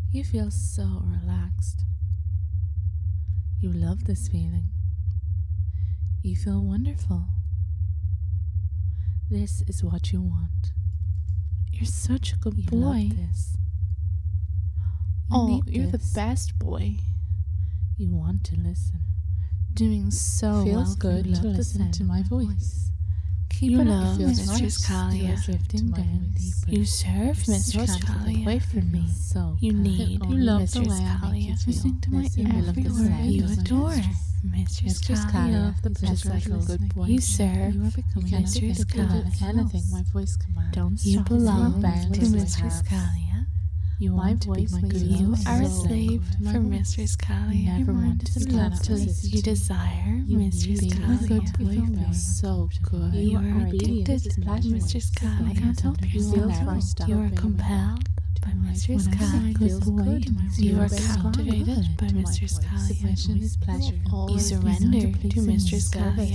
You feel so relaxed. You love this feeling. You feel wonderful. This is what you want. You're such a good You boy. love this. Oh, need you're this. the best boy. You want to listen. Doing so Feels well. good You to love the listen sound to of my voice. Keep You it love up, Mistress Mistress Kalia. Kalia. You're drifting down deeper. You serve You're Mistress such a good Kalia. boy for me. So You kind. need You love Mistress the way I make Kalia. you feel. Listening to my Listen, you love every the word. sound You of my adore voice. Mistress Mistress Kalia. Kalia, love the Just pleasure like of a good listening. boy. You You serve. serve You are becoming Mistress Kalia. Kalia. My voice commands. Don't You stop. belong bound to with Mistress my power. Kalia. You My want to be voice my makes good you love. are a So slave good. My for voice. Mistress Kalia. You never want to You stop love to listening. listen. You desire You Mistress need my good Kalia. boy feels so good. You are addicted by Mistress I Kalia. can't help yourself. You are compelled by Mistress When I say Kalia. good boy, You are feels captivated good by to my Mistress voice. Kalia. Submission is pleasure. You surrender to Mistress Kalia.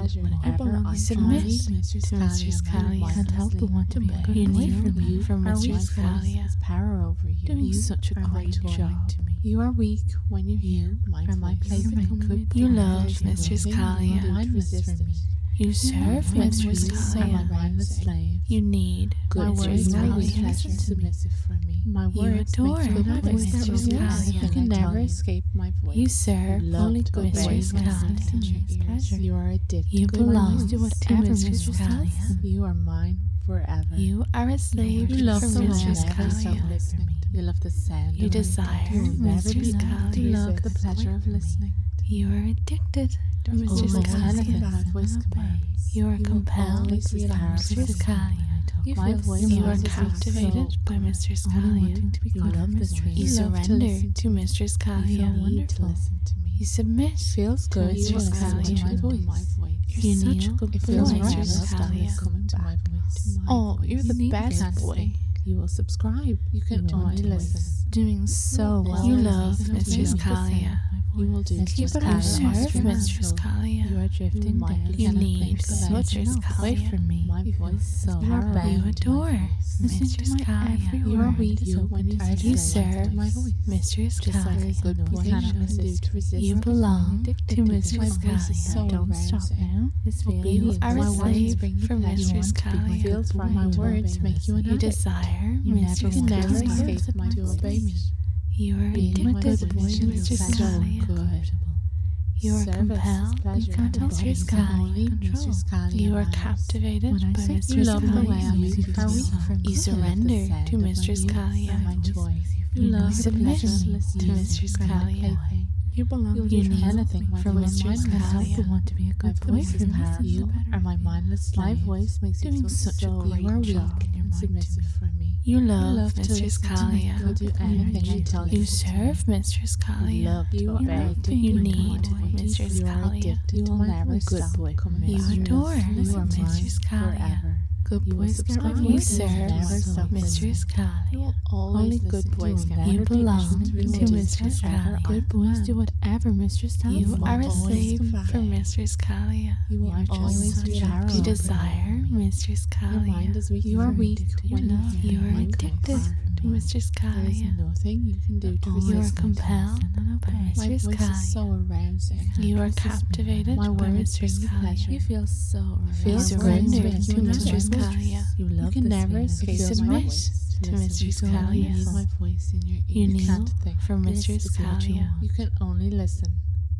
You submit to Mistress Kalia. Can't help but want to be a good You boy kneel for me. for Mistress Kalia. Power over you. Doing such a great job. to me. You are weak when you hear my plaything. You love Mistress Kalia. Mindless for me. You serve Mistress My Kalia. mindless slave. You need My Mistress words are always Kalia. pleasure submissive for me. My You words adore make you my good voice voice. that was Kalia. You can never escape my voice. You serve Only good Mistress boys Kalia. listen to your ears. You are addicted. You to belong voice. to whatever Mistress Mistress Kalia. tells you. You are mine forever. You are a slave You love for the way I Mistress never stop Kalia. listening. You love the sound. You of my desire voice. You will never Mistress be able Kalia. to love the pleasure of listening. You are addicted to Mistress Always anything Kalia. my voice commands. You are will compelled always by be powerful. Mistress Kalia. My voice You are is captivated so by good. Mistress Only Kalia. wanting to be You good love for this Mistress. You You love to surrender listen to Mistress You Kalia. feel wonderful. Listen to me. You submit Feels to good to Mistress listen to Kalia. my voice. You You're such a kneel good for boy. It feels right. Mistress Kalia. Coming to my voice. Oh, you're the You best can't boy. think. You will subscribe. You can You only want listen. Doing so well. You You love love Mistress Kalia. You will do Keep just it kind up, of serve Mistress You Kalia. are drifting down. You need Mistress Mistress Away Kalia. from me. My voice so You adore Mistress Kalia. You are weak when you You serve my voice. Mistress Just like a Kalia. good boy cannot resist. You belong to Mistress My voice is so Kalia. Don't stop now. This feeling You are a my words slave bring you for pleasure. Mistress Kalia. Feels right. My words make you an You addict. desire You Mistress never Kalia. escape my to obey me. You are Being my addicted good boy to Mistress feels so Kalia. good. You are Service is compelled pleasure. by Mistress Kalia. Mistress Kalia You are matters. captivated When I by say Mistress you love the way I Kalia. make you feel, You surrender to Mistress Kalia. My toys. You love the submit pleasure of listening to Mistress my Kalia. plaything. You belong You'll you do need anything from Mistress Kalia. want to be a good boy for me. You are my mindless slave. My voice makes you Doing feel such a so great you are weak job. and submissive for me. You love love to Mistress listen to me. You'll Kalia. do anything I tell you. You serve Mistress Kalia. Love you are addicted You to need my voice. Mistress You are Kalia. addicted You to will my never voice. stop You coming. adore You are Mistress mine Kalia. forever. Good You will boys get subscribe. what You you serve never stop Mistress listening. You Kalia. will always Only listen good to boys a get better You belong teacher. to Mistress Kalia. Good boys do whatever Mistress tells You them. are a Always slave come back. for Mistress Kalia. You will always be our You desire Mistress Your mind Kalia. is weak. You are weak when You are addicted to Mistress There is Kalia. nothing you can do to You are resist. compelled by My Mistress voice is so Kalia. arousing. You are captivated My by words Mistress bring you Kalia. pleasure. You feel so You relaxed. surrender Surrender to to Mistress Mistress Kalia. You love can this never feeling. escape You my submit voice to Listen, Mistress you can only Kalia. hear my voice in your ear. You kneel can't think. for Mistress This is what you Kalia. want. You can only listen.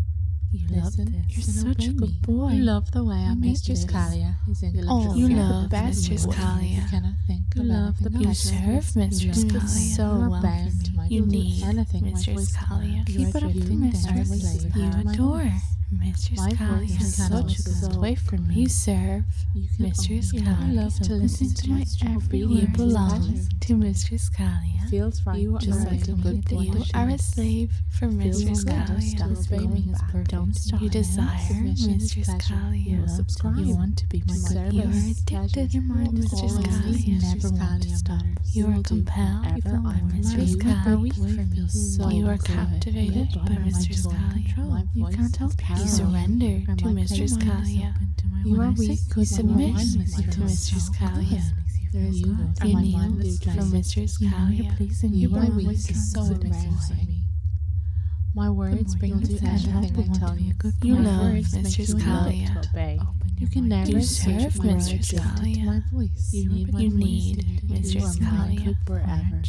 You listen. You're such a good boy. You love the way I make Mistress this. Kalia is in Oh, you love Mistress You Kalia. cannot think You of love anything the You better. serve Mistress You love Kalia. so You are well bound for to me. my You'll do need anything my Mistress voice Kalia. commands. Keep You it are up to drifting down Mistress. the slave. You Power my adore voice. Mistress My voice Kalia. is such a good Away from me. You serve You can Mistress only Kalia. love to listen to my every You word. belong to Mistress Kalia. Feels right. You Just like a good boy. You are a slave for Mistress Kalia. Don't stop. You desire Mistress Kalia. You will subscribe. You want to be my good service. You are addicted to my Mistress Kalia. You never want to stop. You are compelled by Mistress Kalia. You are captivated by Mistress Kalia. You can't help You surrender to Mistress Kalia. You are weak. You submit to Mistress Kalia. There is You God. kneel My mind is from pleasant. Mistress You know Kalia. you're pleasing You me. my My voice voice is so embarrassing me. My words bring you to anything I tell you. You My love words make Mistress you love Kalia. to obey. You can You never serve switch my Mistress words Kalia. to my voice. You need Mistress You are my Kalia. good forever.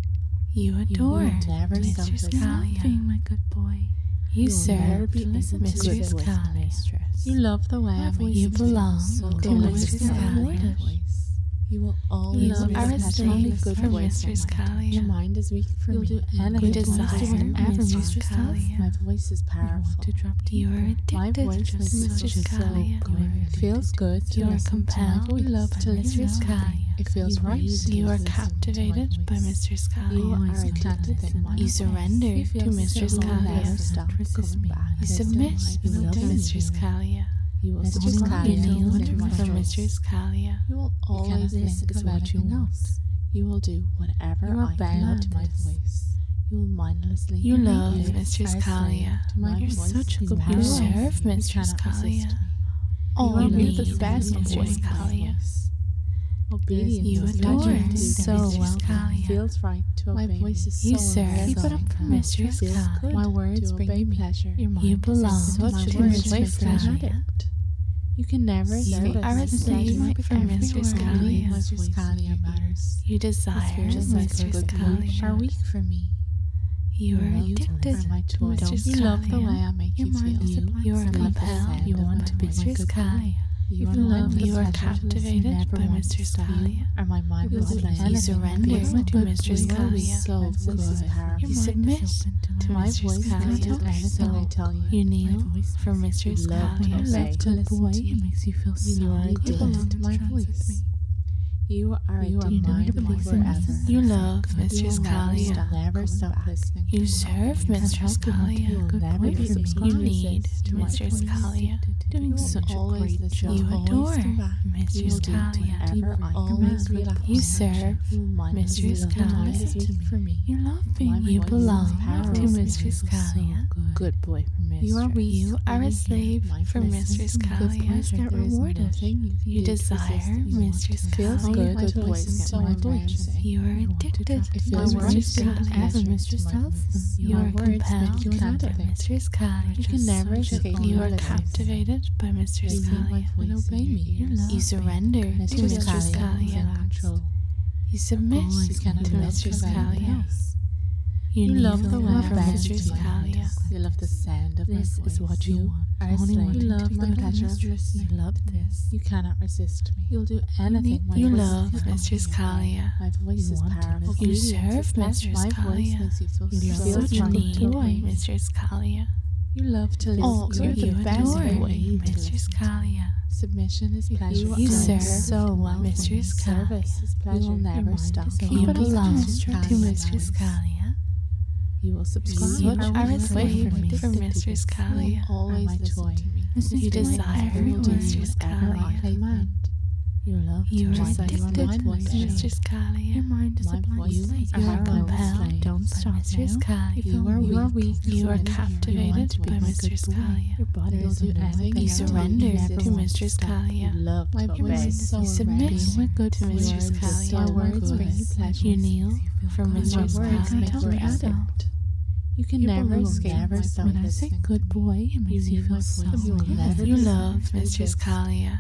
You adore never stop Mistress listening. Kalia. Being my good boy. You will never serve be Mistress Mistress Kalia. You love the way I make You you feel belong so to good. Mistress Kalia. You will always You be are a especially slave good for boy Mistress for mine. Your Kalia. mind is weak for me. You'll do anything. You desire Mistress Kalia. My voice is powerful. You are My addicted voice to makes you Mistress feel so Kalia. good. It feels good to You are listen to my compelled voice. by Love to listen Mistress to Kalia. It feels right. You are to listen to my captivated by voice. Mistress You Kalia. are addicted to my You voice. surrender You feel to Mistress so Kalia. never stop coming back. You submit You love to me. Mistress Kalia. You will You subscribe kneel to my for voice. Mistress Kalia. You will always think of anything else. You will do whatever I command to my voice. You will mindlessly. You love obey Mistress our slave Kalia. to my You're voice. such a good Power. boy. You serve You Mistress cannot resist Kalia. me. Oh, You are you the need best Mistress boy. Kalia. Obedience You is adore pleasure so Mistress well. Kalia. Feels right to My obey voice me. is You so serve Keep it up for Mistress Feels Kalia. good My words to bring obey you me. pleasure. Your mind You is belong such to a Mistress Mistress Kalia. addict. You can never You service are a slave for Mistress Kalia. Mistress Kalia matters. You desire Just like Mistress good Kalia. are weak for me. You are You addicted are my to toy. Mistress You love the way Kalia. I make Your you mind feel. is a blank You are slate. compelled. You want to be Mistress Kalia. You If you love You are the pleasure, captivated never by want Mistress to stop. Kalia. Or my mind You will will play do You anything. surrender Because my to good Mistress voice is Kalia. so My voice is good. powerful. You Your mind submit is open to my Mistress voice can Kalia. do anything I tell you. You kneel voice for Mistress love to Kalia. obey. To listen Boy, to you. it makes you feel You so are good. addicted To my voice. You are mine forever. You love Mistress You will Kalia. never stop listening. You serve Mistress You want to be a Kalia. good never be You need Mistress Kalia. Doing such a great job. You adore Mistress Kalia. You serve Mistress Kalia. for me. You love being You my belong powerful. to Mistress Kalia. Good boy for Mistress. You are weak. You are a slave for Mistress Kalia. get rewarded. You desire Mistress Feels Kalia. good. My Good voice boys is get so my embarrassing. voice. You are addicted It to feels right Mistress to Kalia. every mistress tells them. You are compelled you by cannot think. Mistress Kalia. You can never escape You are my voice. captivated by Mistress You feel my Kalia. voice and obey me. You surrender to Mistress Kalia. Control. You submit You cannot to Mistress Kalia. You You kneel love the way I for bend Mistress to my Kalia. voice. You love the sound of This my voice. is what you want. are a Only slave. wanting You to love be my good pleasure of mistress. listening. You love this. You cannot resist me. You'll do anything my You voice love tells Mistress you. Kalia. My voice You is want to powerful. listen. You Obedience serve is pleasure. Mistress My voice Kalia. makes you feel You love so Such to need joy. Mistress Kalia. You love to listen. Oh, You're you the best adore boy. Mistress Kalia. Submission is pleasure. You Serve serve so well. Mistress Kalia. Service is pleasure. You will never mind stop. is You Keep it up belong to Mistress to Mistress Kalia. You will subscribe. You I are will a not slave wait for this. Mistress You Kalia. will always my listen toy. to me. You desire Mistress whatever I Kalia. command. You love You to are Just like you are addicted mindless. to Mistress Kalia. Your mind is My a blank voice slate. is You are powerful. compelled Don't by stop Mistress now. Kalia. You are weak. You are You captivated want to be by my good Mistress boy. Kalia. Your body You'll is do a anything You I tell surrender you. to Mistress Kalia. You love My to voice obey. is so You submit embarrassing. to Mistress My Kalia. words bring you pleasure. You kneel for My Mistress words make you Kalia. addict. You can You never belong escape. never my stop voice. When I say good boy, it makes you need feel my so voice. You will good. never You be love silent. Mistress Kalia.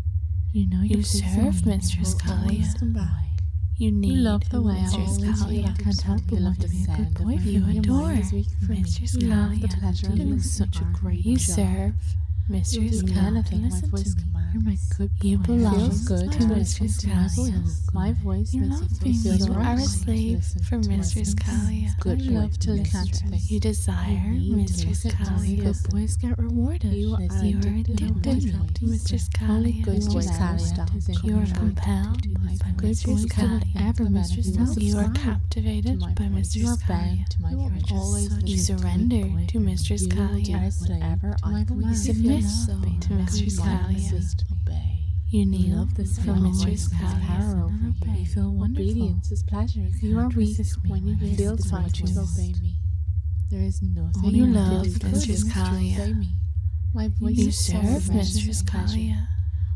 You know You you're pleasing serve me. Mistress You will always Kalia. come back. You need love the way I Mistress always Kalia. feel. I can't help but You love want to the be a good sound of boy my for You you. Your adore mind is weak for me. Mistress You love the Kalia. pleasure of Doing listening. such a great You job. serve Mistress You do Kalia. anything my Listen voice to me. commands. You're my good boy. You belong Feels good to to Mistress listen to my Kalia. voice. My voice You makes love you being feel with so your You are a right. slave Listen for to my Mistress voice. Kalia. Good I boy love to mistress. listen to You desire You need to Mistress listen to my Kalia. voice. Good boys get rewarded. You are You are addicted to my addicted voice. to Mistress Only Kalia. good boys Kalia stop is in You are control. compelled My by good Mistress boys do Kalia. whatever Mistress tells You are Subscribe captivated to my by voice. Mistress You are Kalia. bound to my You will voice. always You listen to surrender my to Mistress You will do Kalia. whatever to I my command. voice. You submit so to Mistress You might Kalia. resist me. Obey. You kneel love this for feeling. Mistress Voice has Kalia. power over you. You feel wonderful. Obedience is pleasure. You are can't weak resist me when you when I feel say time what to you obey want. me. There is nothing Only You want love to be good Mistress to Kalia. obey me. My voice You is so serve submission Mistress and pleasure. Kalia.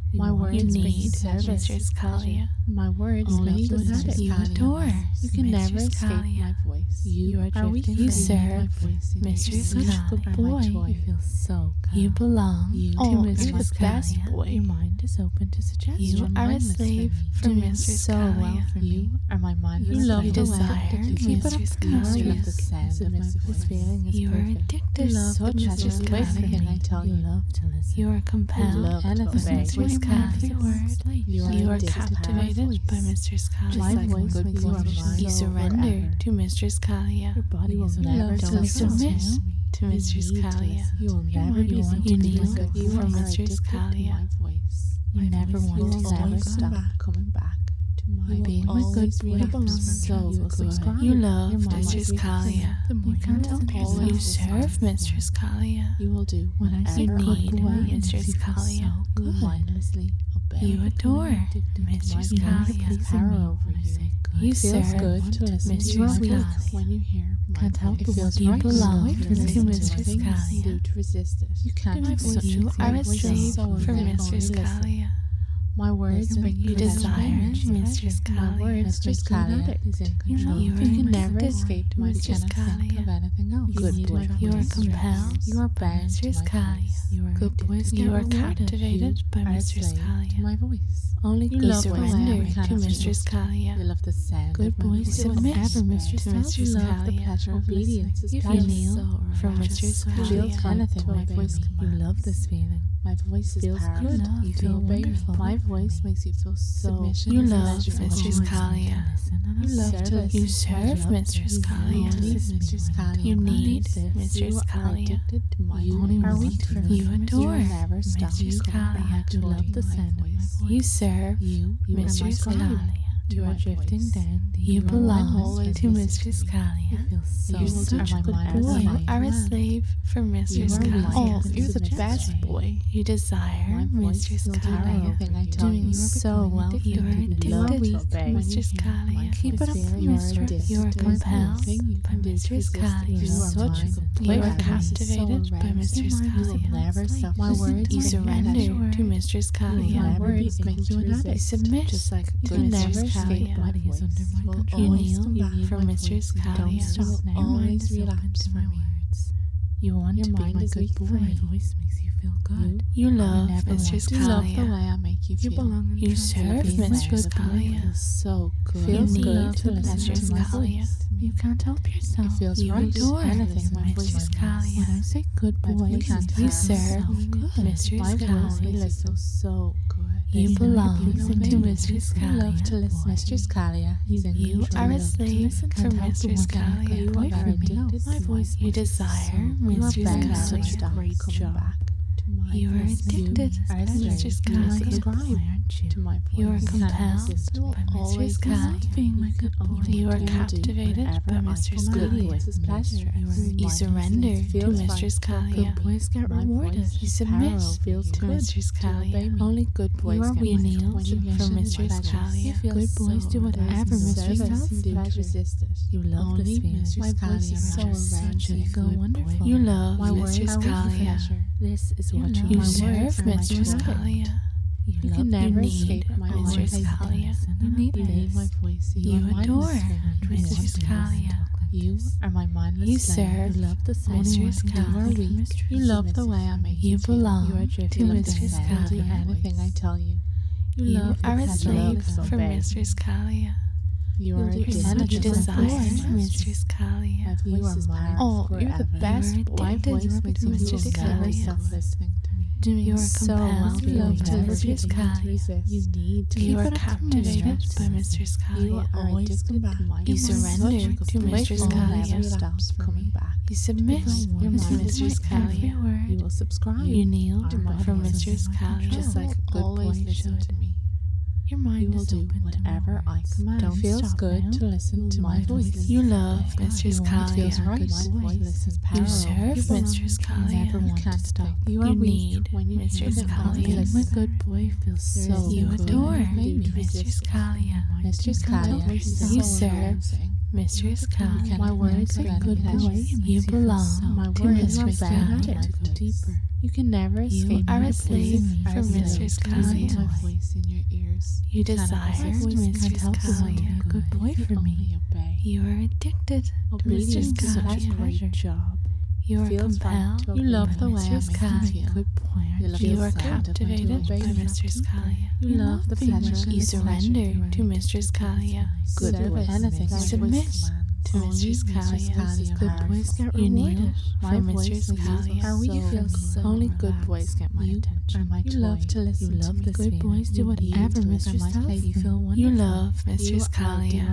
My words You bring need service, Mistress Kalia. My words Only make you good pathetic. You adore You can never Mistress escape Kalia. my voice. You are are weak. drifting You from serve my voice. You Mistress make Kalia. such a good My boy. toy. You feel so calm. You belong You to Oh, you're Mistress the best Kalia. boy. Your mind is open to suggestion. You are a mindless slave for for me. Doing Mistress so well Kalia. for me. You are my mindless You love You the way desire that you keep it up Mistress for me. Kalia. You love the sound of my Submissive voice. voice. Feeling is You are perfect. addicted You love to the Mistress magic of everything Kalia. I tell you. Love to listen. You are You compelled love to anything obey. Mistress Every Kalia. word. You are addicted to captivated voice. by Mistress My Kalia. voice good makes boy. you Mine. You So surrender forever. to Mistress Kalia. Your body You is will never never to Don't listen submit to me. to Mistress need to Kalia. listen. You will Your never mind be is one You to be kneel good. You for are Mistress addicted to Kalia. my voice. You My never voice want will to never let go. stop coming back to my You will being always my good be boy. happy. So You will good. subscribe. You Your love mind Mistress will be Kalia. The more You you can listen to always yourself, You listen. serve Mistress Kalia. You will do when I say You whatever good need boy, it Mistress makes you feel Kalia. so you good. mindlessly obey. You adore Mistress You want to Kalia. please Power me over when I you. say good. You It feels serve good to listen to Mistress You are your weak Kalia. when you hear my Can't help voice. but It feels want You right belong to to listen Mistress things Kalia. do to resist it. You can't My voice You makes are my a voice slave so for very Mistress listen. Kalia. My words Listen, bring You Pleasure. desire Pleasure. Mistress My Kalia. words Mistress make you an Kalia addict. is in You control. know, You are you can my never boy, escape my Mistress cannot Kalia. think of anything else. You need my You are voice. compelled You are bound Mistress to my Kalia. voice. You are Good boys addicted. get You are rewarded. captivated by You are a Mistress slave to Kalia. my voice. Only You good love the way I Surrender make to cannot Mistress You Kalia. love the sound Good of my boys voice. do whatever Submit Mistress to Kalia. Mistress You Kalia. The love pleasure of Obedience is listening. You pleasure. kneel So for relaxed. Mistress So Kalia. Feels Kalia. anything To my obey voice me. You commands. love this feeling. My voice is Feels powerful. good. You You feel feel wonderful. My for voice me. makes you feel so Submission You is love pleasure. Mistress Always Kalia. listen and You love to observe. listen. You serve love Mistress to Kalia. listen. Only This is me Mistress when I Kalia. You don't need exist. Mistress You are Kalia. addicted to my You only are want weak to for listen. me. You You adore will never stop Mistress coming Kalia. back You to love the my sound of my voice. voice. You serve You are my Mistress scribe. Kalia. You are my drifting voice. down the You road. belong always to listen Mistress to me. Kalia. You feel so You You're are such my a good mindless boy. man. You are a slave for Mistress You are Kalia. weak. Oh, You're the best boy. You desire My voice Mistress will do Kalia. anything I tell Doing you. so well. You are You love addicted to obey. to Mistress When you hear my Kalia. Keep it up voice. for You are Mistress. addicted You are to compelled everything you by can do to Mistress resist it. Kalia. You are Such a mine. good You boy. are captivated by Mistress Kalia. Never stop. My words You make you surrender pleasure. to Mistress My Kalia. words make you an You addict. submit Just like to you can never Mistress escape Kalia. my Body is voice. under my You will control. You always kneel come back for my Mistress voice. Kalia. Don't stop. Now your mind Always is open relapse to for my me. words. You want Your to be mind my is good weak boy. for My me. voice makes you feel good. You love never Mistress You love the Kalia. way I make you You feel. belong in You control. serve Being my Mistress good boy Kalia. feels so good. Feels You good need to listen Mistress to my Kalia. voice. You can't help yourself. It feels You right. adore Anything my voice Mistress makes. Kalia. When I say good My boy, voice it is You feels serve so good. Mistress My voice Kalia. makes you feel so good. You There's no belong replacing to me. Mistress You love Kalia. to listen. Mistress Kalia is in You control. are a Love to slave listen. for Can't help but Mistress want to be a Kalia. good You boy are for me. addicted My to voice You makes you desire so good. You are Mistress bound to Kalia. stop Great coming job. back to my You are voice. addicted You are a slave. Mistress You are Kalia. subscribed aren't you? to my voice. You are cannot compelled resist by me. Mistress Always Kalia. listen. Being my good boy. You are will do captivated whatever by I Mistress command. Kalia. Good boys' pleasure. You surrender to Feels Mistress fine. Kalia. Good boys get My rewarded. voice You is submit power to feels good Mistress to obey Kalia. me. Only good boys are get You weak kneel when you hear for my Mistress pleasures. Kalia. feel Good boys so do whatever relaxed. Mistress Service tells and them do to. resist it. You love this Only feeling. Mistress My voice Kalia is so such around a you. good wonderful. You love My words Mistress are weak Kalia. pleasure. This is You what love you You my want. serve words are my Mistress joy. Kalia. You You love can the never need escape my Mistress voice. Kalia. You need You need this. my voice. You are mindless adore friend. Mistress Kalia. You are my mindless You slave. serve You love the sound Mistress of You are Kalia. weak. You love the way I make You you feel. belong You are to drifting You love the Mistress sound of Kalia. anything I tell you. You love the are a pleasure slave of for obey. Mistress Kalia. You are You'll do addicted anything You to my desire voice. Mistress Kalia. My voice is mine powerful Oh, you're the forever. best My boy. voice You're makes you Mistress feel never Kalia. stop listening to me. doing You are so well. compelled You love by to Mistress listen Kalia. to resist. You need to You keep are it up to captivated Mistress. by Mistress You Kalia. are always addicted come back. to my You voice. surrender Such a to good Mistress voice Kalia. never stops coming back. You submit Your to mind is Mistress my Kalia. word. You will subscribe You kneel to my for voice. Mistress Kalia. Just like a good Always boy listen should. to me. Your mind You will is do open whatever to I command. Don't It feels stop good now. to listen to my voice. You love Mistress It feels Kalia. right. My voice is You powerful. serve Mistress Kalia. Never want to can't stop. think. You are You weak need when you Mistress hear them. Kalia. Being My good boy feels so You good. adore Maybe Mistress Kalia. Mistress Kalia is You so serve amazing. Mistress You Kalia. cannot words Say of good any boy. pleasure. You belong My to words are Mistress bound Kalia. to go deeper. You can never You escape are my a slave voice. for Are a slave Mistress to listen to Kalia. my voice in your ears. You cannot desire resist. Mistress help but want to be Kalia. a good boy You for can me. only obey. You are addicted to Obedience Mistress is such a Kalia. great job. You are Feels right compelled to by You love the way I Mistress make you Kalia. feel. Good boy. You love You the are sound of my captivated voice. by Mistress Kalia. You love the being pleasure. my You and the surrender pleasure. to Mistress Kalia. Good Service. anything. You submit to Mistress Kalia. Good boys get You kneel rewarded. for Mistress Kalia. Only good boys get my attention. You love to listen You love to me. this Good feeling. boys do You whatever eat Mistress with my tells You them. feel wonderful. You love Mistress Kalia.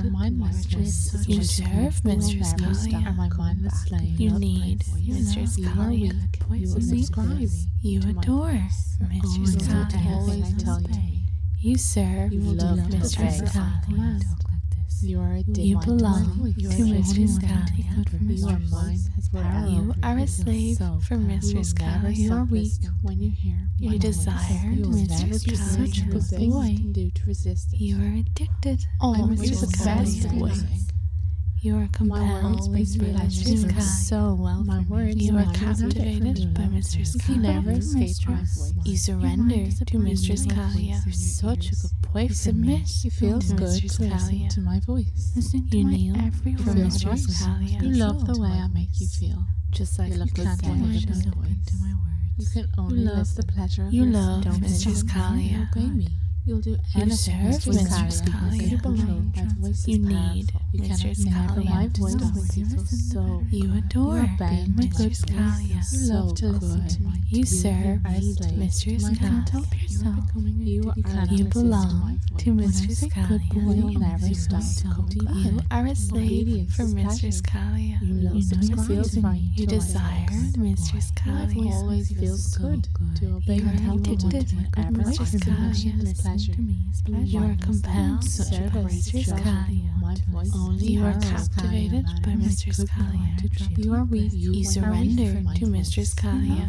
You serve Mistress Kalia. my mindless slave. You need Mistress Kalia. You will subscribe. You to my adore voice. Mistress You will Kalia. always tell you. You serve You will love Mistress Mistress Kalia. You are addicted You to my belong voice. to Mistress Kalia. You are mine has power. You are a slave for Mistress You are Kalia. weak when you hear You my voice. desire You will never Mistress do such a Kalia. good thing you can do to resist it. You are addicted Oh, to Mistress Mistress Kalia. Kalia. You are compelled words by make me Mistress feel Kalia. so well My for me. words You are remind me of captivated you. by Mistress You can never Kalia. escape my voice. You surrender to Mistress Kalia. You're such a good boy You for me. submit It feels to good Mistress to listen Kalia. to my voice. Listening to You my kneel every for word. Mistress Feels right. Kalia. You love the way I make you feel. Just like You love good the sound boy of should my open voice. to my words. You can only love the pleasure of You listening. love Don't Mistress listen. Kalia. Obey me. You'll do anything serve Mistress Mistress Kalia. Kalia. You belong. My voice is You need powerful. You Mistress cannot never. Kalia. My voice Stop. makes you feel so. You adore You are bound my to good Mistress boy. Kalia. You love to listen to me. You serve are a slave Mistress to my Kalia. voice. yourself. You cannot You resist belong my voice. to Mistress say good Kalia. boy, You'll it never makes you stop so coming deep. back. You are a slave Obedience for is Mistress pleasure. Kalia. You love know subscribing feels right. You to my desire voice. Mistress Kalia. Always feels good to obey You are me. addicted to Whatever Mistress I Kalia. command is pleasure. You are compelled Such a by great Mistress job. Kalia. My voice Only you are captivated by Mistress Kalia. You are weak. You surrender to Mistress Kalia.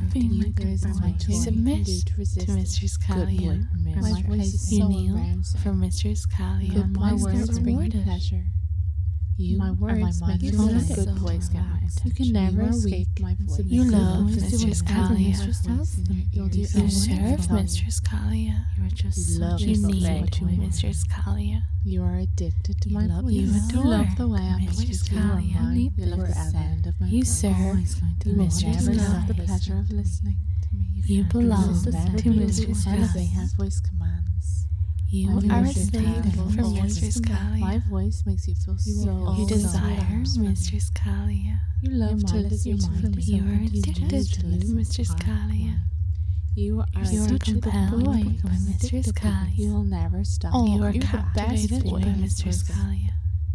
You submit to Mistress Kalia. My voice is You so kneel arousing. for Mistress Kalia. Good my words bring you rewarded. pleasure. You My words are my make you mindless feel slave. good boys get my You can never escape my voice. You love boys do Mistress whatever Kalia. Mistress tells them. You'll do You anything serve I tell you. Mistress Kalia. You are just You love such You Mistress need Kalia. Mistress Kalia. You are addicted to You my love- voice. you adore love the way I make you Mistress feel. You are Kalia. mine. Need You love the this. sound of my You voice. serve always going to You will Mistress never have the Kalia. pleasure of listening to me. You belong will never to be Mistress able to do anything Kalia. his voice commands. You My are a voice is slave powerful. for Always Mistress My Kalia. voice makes you feel so. You desire Mistress Kalia. You love to listen to me. You are addicted to Mistress Kalia. You are You are such a good compelled boy. by Mistress You Kalia. will never stop. You are You're the best captivated boy by in this Mistress person. Kalia.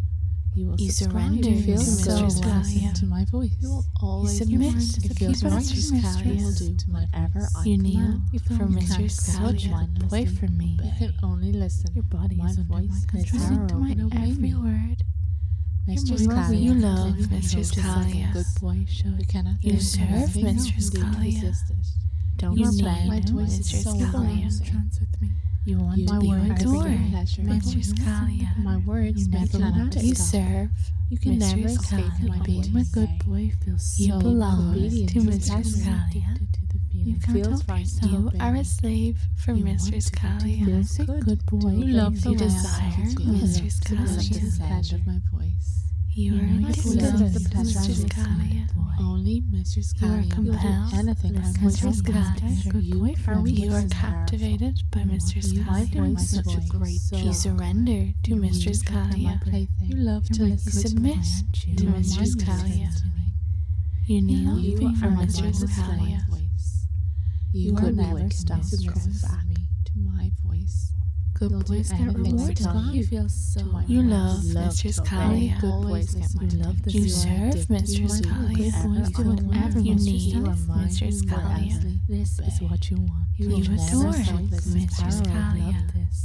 You will You subscribe. surrender You feel to so Mistress well Kalia. to my voice. You will always submit It to feels right. Mistress Kalia. You will do whatever I You kneel command. for Mistress Such Kalia. mindlessly Play for me. You can only listen. Your body My is under voice my is control. Listen to my and obey every me. word. Mistress You are Kalia. You love You Mistress just like a Kalia. good boy should. You cannot You do serve anything Mistress you can do to Kalia. resist it. Don't You stop. need My voice is Mistress so Kalia. amazing. Trance with me. You want You to be words adored, bring pleasure. Mistress Kalia. My words You make never you want to You stop. serve You can never Mistress escape Kalia. my voice. My good boy feels You so belong good. to Mistress pleasure. Kalia. Addicted to the You feeling. can't feels help right. yourself. You Obey are me. a slave for You want Mistress to be Kalia. doing Feels good. good. boy. You love the You way I desire make you feel. Mistress You love the Kalia. sound of my voice. You You are know addicted you love to the pleasure of Mistress listening. Kalia. Only Mistress You are Kalia will compelled do anything by my voice Mistress commands. Kalia. Good You boy for are me. weak You are and powerful. captivated by Mistress My Kalia. voice such a is great so You surrender to Mistress You're my Kalia. plaything. You love to You're my listen You to submit me. to You are Mistress my Kalia. mistress to me. You kneel You for are my Mistress mindless to my Kalia. voice. You Good will never boy stop can going mistress back me. to my voice. Good You'll do boys get anything I rewarded. tell You you feel so to my You voice. love Love Mistress to obey. Kalia. Good boys get my You love the You feeling. serve Mistress You Kalia. good boys do whatever You Mistress need You are mine. Mistress You will Kalia. honestly This is obey. what you want. You You will never adore fight this Mistress power. Kalia. Love this.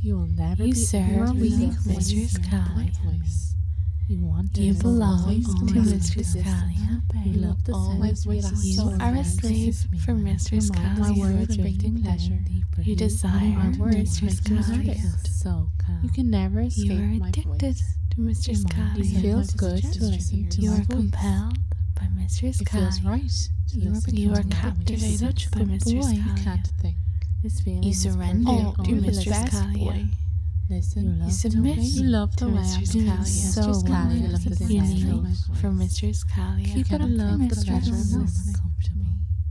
You will never You be serve weak, Mistress my Kali. voice. You want You to belong listen to Mistress Kali. You love the always sound. relax. You So are a relaxed. slave for Mistress My Kali. words bring you pleasure. You desire My words Mistress make you Kali. addict. So calm. You can never You escape are my addicted voice. to Mistress Your mind Kali. It feels good to listen to You my are voice. compelled by Mistress It feels Kali. right to You are listen You to are my voice. captivated Such a by good Mistress boy. You Kali. can't think. This feeling You is surrender perfect. to you're the Mistress best Kali. boy. Listen. You love submit to obey. You love the to way I Mistress make Kali. you. So Mistress Kali, you well. love the You You sound of kneel my voice. for Mistress Kali. Keep But it I love love the the pleasure of pleasure of listening. comfortable.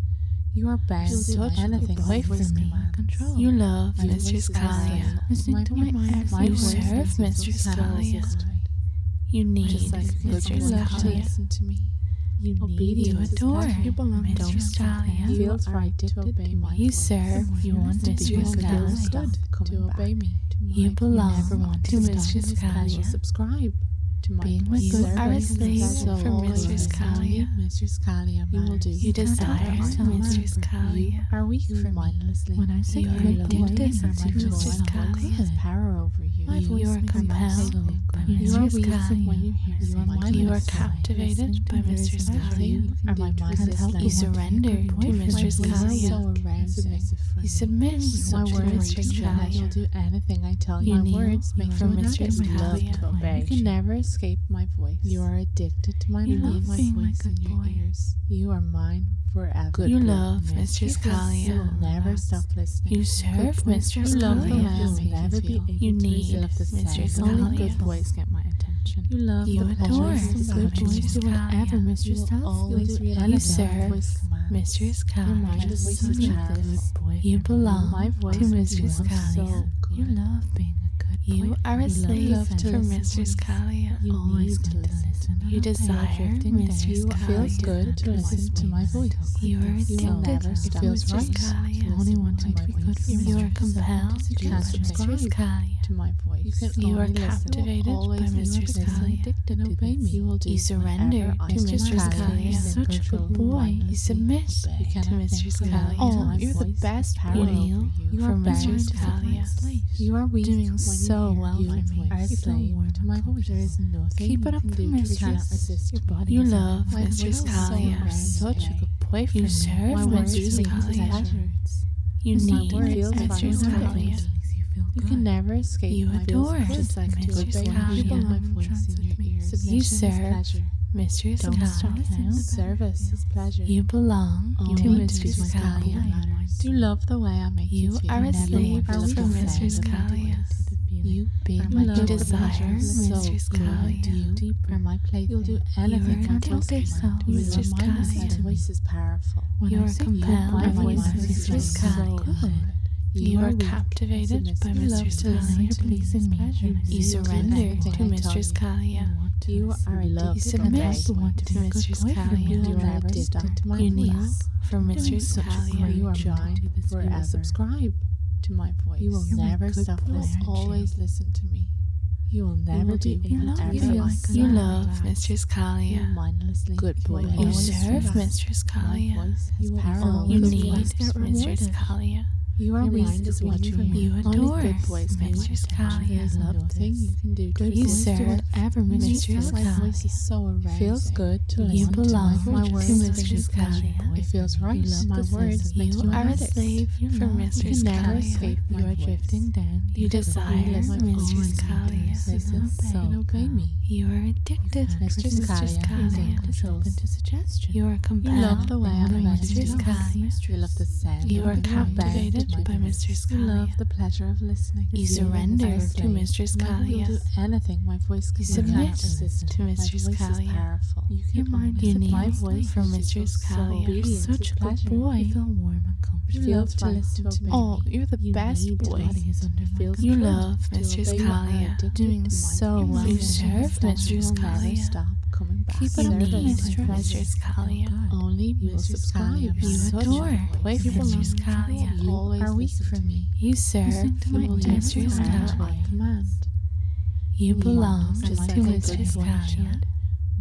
You are bound You'll to do anything anything my for voice me. commands. Control. You love My Mistress voice is Kali. powerful. Listening to my my every You voice serve makes Mistress you Kali. resist. You need Just like a good Mistress boy, love to Kali. listen to me. You Obedience You is adore pleasure. You belong to Mistress me. Kali. You feels right to obey my You voice. serve You want to be Mistress with never Kali. stop coming to back obey me. To my You voice. belong never want to to stop. Mistress You Kali. will subscribe to my Being voice. with You good are a voice slave is for so Mistress good. Kali. Mistress Kali, you will do. You desire so Mistress much. Kali. You are weak for mindlessly. When I say You are good addicted boy, to Mistress Kali. has power over you. My voice You are makes compelled so by good. You are Mistress weak Kali. when you hear You are my mindless. You are voice. captivated by Mistress Kali. You are my mindless help slave. You surrender to Mistress My voice Kali. is so arousing. You submit My to words Mistress bring Kali. You'll do anything I tell You you. My kneel words make for you Mistress addict. Kali. You love to obey. You can never escape my voice. You are addicted to my You love my being my voice good in your boy. ears. You are mine forever. You love Mistress Kali. You will never stop listening. You serve Mistress You love the Kali. way I will never be able You to need resist the Mistress sound. Kali. Only good boys get my attention. You love You the adore voice of Good boys Mistress do whatever Kali. Mistress You tells will always you. realize You my serve voice commands. Mistress Your Kali. mind is Such such a a good powerful. boy. You belong My voice to makes you Mistress feel Kali. so good. You love being a good boy. You are a slave love to for listen. Mistress Kali. You always need to need to listen. listen. You desire Mistress You Kali. feels good to listen to my voice. You are You will addicted never to stop. It feels Mistress right Kali. to Only listen wanting to to be my good voice. for You are Mistress compelled You by can't Mistress subscribe Kali. to my voice. You are only listen. captivated You will always by Mistress listen. Kali. Addicted to Obey me. this. You will do You surrender whatever I to Mistress command. Kali. You Such a control good boy. mindlessly. You submit You to cannot Mistress think Kali. without Oh, my you're the voice best power You over kneel you. for are Mistress bound to Kali. my place. You are weak Doing when so you hear well you for me. are a You feel slave warm to and my voice. comfortable. There is nothing Keep it you up can for do to Mistress. cannot resist Your me. body You is love under my Mistress control. Kali. You are Such a good boy for You me. serve My words Mistress bring you Kali. pleasure. You My need words feels Mistress fine. Kali. You feel You good. can never escape You my adore voice. Just like to Mistress obey Kali. you belong my voice in your ears. Submission is serve pleasure. Mistress Don't stop Kali. now. Service is pleasure. You belong Only to to Mistress my Kali. Kali. Do you love the way I make you You feel? are a Never slave will for the Mistress sound of my Kali. voice. You being are my my You joy. desire so Mistress good. Kali. You are my plaything. You'll do anything You are my addicted voice to commands. Mistress You are Kali. My voice is powerful. When You I are say compelled My by voice is Mistress so Kali. good. You are weak and captivated by submissive. Mistress You love to Kali. listen to pleasing me. pleasure. You do surrender anything I to tell Mistress you. Kali. You are You loved submit today. to Mistress Kali. You will never stop to my You kneel voice. for Mistress such a Kali. great You are job mine to this forever. forever. Subscribe to my voice. You will You're my never good stop boy, listening. aren't you? Always listen to me. You will never do be anything whatever you feel I like say. You Good love boy. Mistress Kali. You mindlessly. Good boy. You always serve relax. Mistress My Kali. voice has You will power always You over need you. get Mistress rewarded. Kali. You are Your weak mind is to watching watching you. You Only adore good boys get Mistress my attention. Kali. There is Love nothing this. you can do to Good You resist boys do serve whatever Mistress Mistress Kali. My voice is so arousing. Feels good to You listen to belong my My voice. words to bring Mistress you pleasure. Kali. It feels right. You love My the words sense of make You you are a addict. slave You for know, you Mistress can never Kali. escape my You are voice. drifting down. You desire my Mistress voice. Kali. Listen So and obey me. You are addicted to Mistress Mistress Kali. Kali. Is open to suggestion. You are You compelled love the way I by make you Mistress feel. Kali. You love the sound. You are of my captivated voice. by Mistress You Kali. love the pleasure of listening. You surrender to Mistress Kali. You'll do anything my voice can You do. submit Cannot resist. to Mistress My voice Kali. is powerful. Your mind You is kneel my voice for makes you Mistress feel so Kali. obedient. such a good pleasure. boy. You feel warm and comfortable. You love to listen to me. Oh, you're the You best need boy. to Body is under my Feels You control. love Mistress obey. You are Kali. addicted Doing to my so voice. well. You You serve You Mistress will never Kali. stop coming back. Keep it You up, need Mistress. Mistress Kali. Only You will Mistress subscribe. Kali. You Such a adore boy for Mistress me. Kali. You always are weak listen for to me. You serve Listen to my You will do Mistress every anything Kali. I command. You belong just to like a good Mistress boy Kali. should.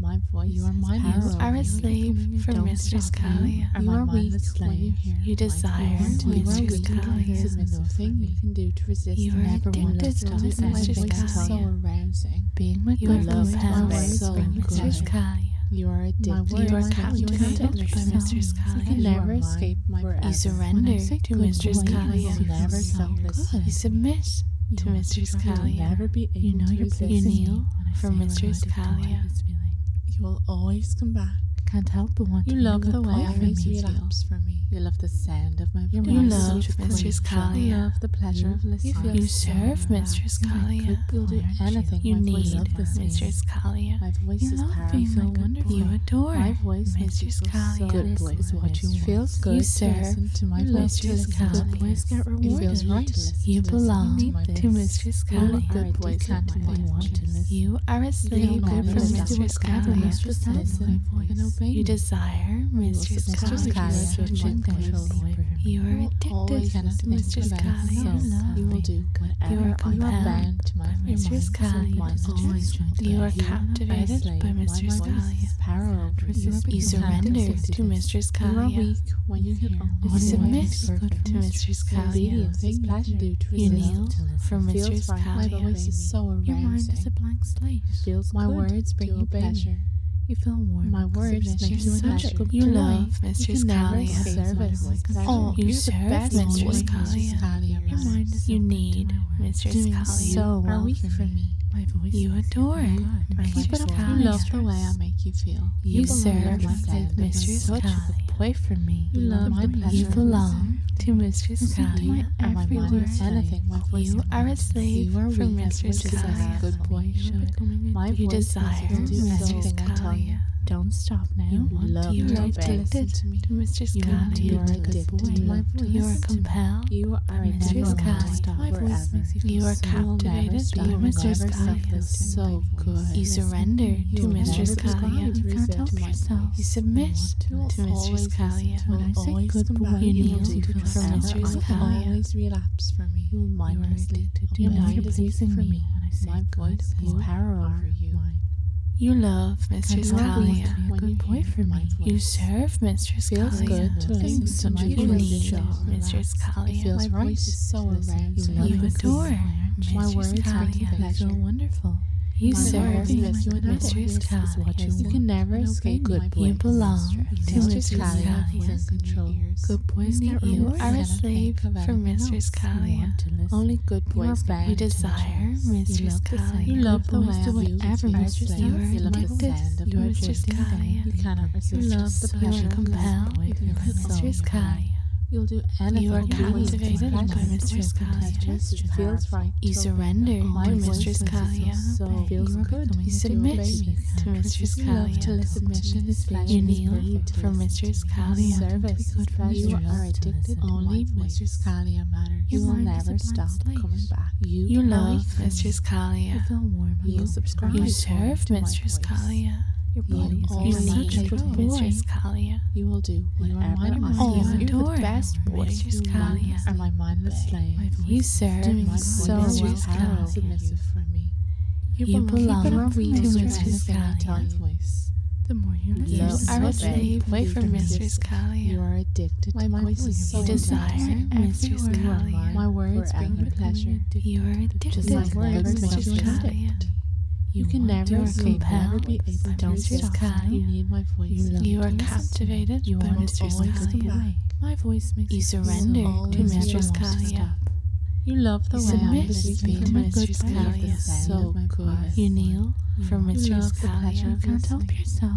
My voice. You are mindless. You are a slave for Mistress Kalia. You are weak when you hear. You desire Mistress Kalia. There is nothing you can do to resist. You are addicted to Mistress Kalia. So arousing. Being my You good are compelled so by Mistress good. Kalia. You are addicted. You are captivated by Mistress You can Kalia. never escape my You presence. surrender to Mistress You Kalia. never selfless. You submit to Mistress You will Kalia. never be able You know to your resist. place You in me kneel when I for say Mistress what I want to Kalia. do this feeling. You will always come back. Can't help but want You to be a love good the way boy I for make me. you relapse for me. You love the sound of my voice. You You love love such a Mistress great You Kalia. love the pleasure of listening. feel You so serve relaxed. Mistress You're my Kalia. good You'll do boy, aren't you? anything You my voice need love this Mistress Kalia. My voice You is love powerful. being So my good wonderful. boy. You adore My voice makes you Mistress feel so Kalia. good. This is what you want. Feels good You to serve listen to my Mistress voice. Kalia. Good boys get It rewarded. feels right to listen You to belong to my to voice. Mistress You are Kalia. good boys can't I mind want to listen. You are a slave never for stop. Mistress Whatever Kalia. Mistress tells Listen my voice. and obey You me. desire Mistress Mistress Kalia. Kalia. Such a Mind control control. away from me. You are You will addicted always cannot to think Mistress about Kalia. yourself. You will do whatever You are you are compelled bound to my by voice. Mistress Kalia. Always trying to You are get you. captivated slave. by My Mistress voice Kalia. is power over you. You surrender to Mistress You are Kalia. weak when you hear. You submit Good to Mistress Kalia. Obedience is pleasure. Do to You resist. kneel for Feels Mistress right. My Kalia. voice is so Your mind is a arousing. blank slate. Feels my good words bring to you obey pleasure. me. You feel warm. My words Submission. make you You're such a pleasure. good You boy. love You Mistress can never Kalia. escape my Service. voice. Oh, You You're the serve best Mistress boy. Kalia. Kalia. Your mind is You open to need my words. Mistress Doing Kalia. so are well weak for me. My voice You makes adore feel good. My Mistress voice Kalia. You love the way I make you feel. You belong serve to my sound. Mistress such a Kalia. good boy for me. You love my the pleasure You of belong to Mistress Listen to Kalia. my Am I every minding word. anything my voice You are a slave You are for weak, Mistress which is a Kalia. good boy should. My You voice desire makes you do Mistress anything I tell you. Kalia. Don't stop now. You love You to are obey. addicted Listen to me. to Mistress You Kalia. are addicted to my voice. You are compelled. You are Mistress never Kalia. going to stop My voice forever. makes you feel You are so captivated stop. by Mistress Never stop Kalia. listening. So good. You surrender to You'll Mistress never be Kalia. able to You can't resist help my yourself. You submit You will to Mistress always Kalia. listen. When I You'll say always good come boy, back. you You kneel will do for forever. Mistress I will Kalia. always relapse for me. You will mindlessly. addicted to Your me. mind You're is pleasing for me me. when I say My good voice has boy. power over you. You love Mistress Can't help but want Kalia. to be a good boy for me. You serve Mistress Feels Kalia. good to listen to such my a You good voice. need Mistress It Kalia. feels My right. voice Is so arousing. You adore My Mistress words make you Kalia. I pleasure. feel wonderful. You My serve words make you an Mistress addict. This is what Kalia. you You can never And escape obey my me. voice. You belong to Mistress Mistress Kalia Kalia. is in control. Good boys get You rewarded. are a cannot slave think of for anything Mistress You Kalia. want to listen. Only good You are boys bound You to desire choose. Mistress You love the Kalia. sound. You Good love the boys way do I view whatever you. Mistress You tells are You love the addicted sound of to Mistress Mistress Kalia. You cannot resist. You love the So You pleasure are of compelled life. by You feel Mistress so Kalia. You'll do anything. You are to captivated please by pleasure. Mistress Kalia. It feels right. You to surrender obey. My to voice Mistress makes you feel Kalia. So feels You are good. becoming You a submit baby. to Mistress You love to Kalia. listen. Submission is pleasure. You is kneel greed to for listen. Mistress Kalia. Service is good pleasure. You You love are to addicted. listen to Only my Mistress Kalia matters. Your You will mind is a never blank stop slate. coming back. You are love weak for Mistress me. You Kalia. feel warm. You and subscribe. You comfortable. serve to my Mistress voice. Kalia. Your You body is always You such a need good boy. Mistress Kalia. You will do whatever are I mindless. say. Oh, You You're adore the best boy. Mistress You Kalia. are my mindless slave. My voice You is serve Doing my so voice well, Mistress power Kalia. submissive for me. You belong to to Mistress Mistress Kalia. Kalia. The more you listen, You Love are a to slave obey. for Mistress You Kalia. are addicted to my voice. Is so You desire Mistress You are Kalia. mine. My words bring you pleasure. You are addicted Just to like words make Mistress you an Kalia. addict. You can want never to escape, compel never be able by to Mistress resist. Kalia. You need my voice. You love You to are listen. captivated You by want Mistress always to Kalia. obey. My voice makes You feel surrender so always to never Mistress want to Kalia. stop. You love the You way I submit listen to to my Mistress good Kalia. So good. You kneel for You Mistress love the pleasure Kalia. of Can't help listening. yourself.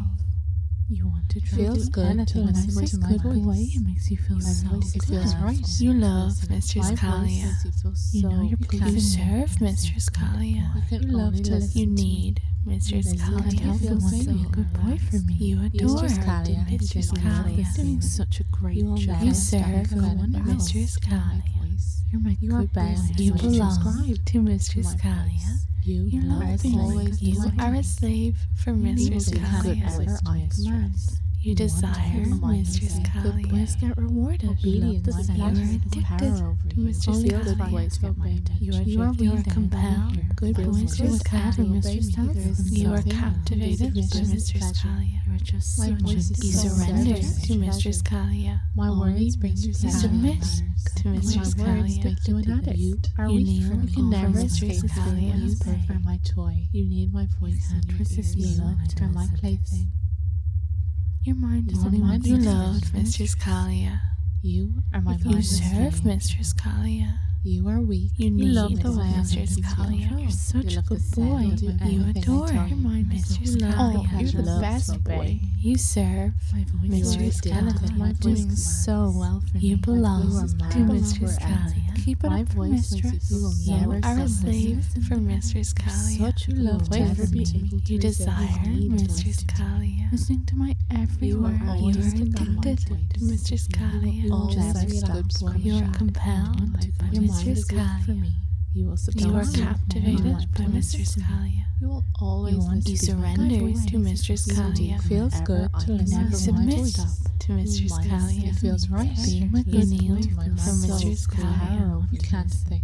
You want to try Feels to good anything to when I listen say to my good boy. voice. It makes you feel My so voice good. feels right. You love Mistress My voice Kalia. makes you feel You know so you're good. pleasing You me serve when I say Mistress good Kalia. boy. You can You love only to listen listen You to me. need Mistress You Can't can't Kalia. help but feel want to be a so good boy for me. You adore Mistress Kalia. Mistress You love Kalia. this Doing such a great You will job. never You stop serve forgetting Mistress my Kalia. voice. You're my You are good boy. best. You when belong subscribe to Mistress my Kalia. voice. You You love love being being like You this. are a slave for You need Mistress to be good Kalia. at my commands. You desire Mistress Good Kalia. boys get rewarded. Obedience You love the is You are sound. addicted to Mistress Only good Kalia. boys get my attention. You are You are compelled Good by boys do Mistress whatever Kalia. Mistress tells them. You are Something captivated by submission is Mistress pleasure. Kalia. You are just My such voice a is You so surrender pleasure. to Mistress Kalia. My words bring you You pleasure. submit to My Mistress words Kalia. make you an addict. You are You weak kneel for me. You can for never Mistress escape Kalia. You are my toy. You need my voice in can't your resist ears. me when I You are my listen. plaything. Your mind is You only are one You Mistress love thing. Mistress Kalia. You are my You You mindless serve slave. Mistress Kalia. You are weak. You need love the way I Mistress make you feel. Kalia. You're such You a love good the sound boy. of my You everything I adore tell Your mind is Mistress so Kalia. lovely. Oh, you're the best boy. You serve My voice Mistress is Kalia. delicate. My voice Doing commands. so well for You me. belong You are to mine Mistress forever. Kalia. Keep it My up for voice makes you Mistress. feel You never are a stop slave listening. for Mistress Kalia. Such a You good love boy to for me. You desire Mistress Kalia. Listening to my every You are word. You always are addicted addicted to Mistress Kalia. You will Just never like stop good boy. You are screaming. compelled by Your mind Mistress is weak for Kalia. me. You will You are subscribe. captivated by Mistress Kalia. You will always want listen You to my surrender voice. to Mistress Kalia. It feels good to listen You to my submit voice. to Mistress Kalia. It feels right. Being with You this kneel boy for feels so Mistress good. Kalia. You can't think.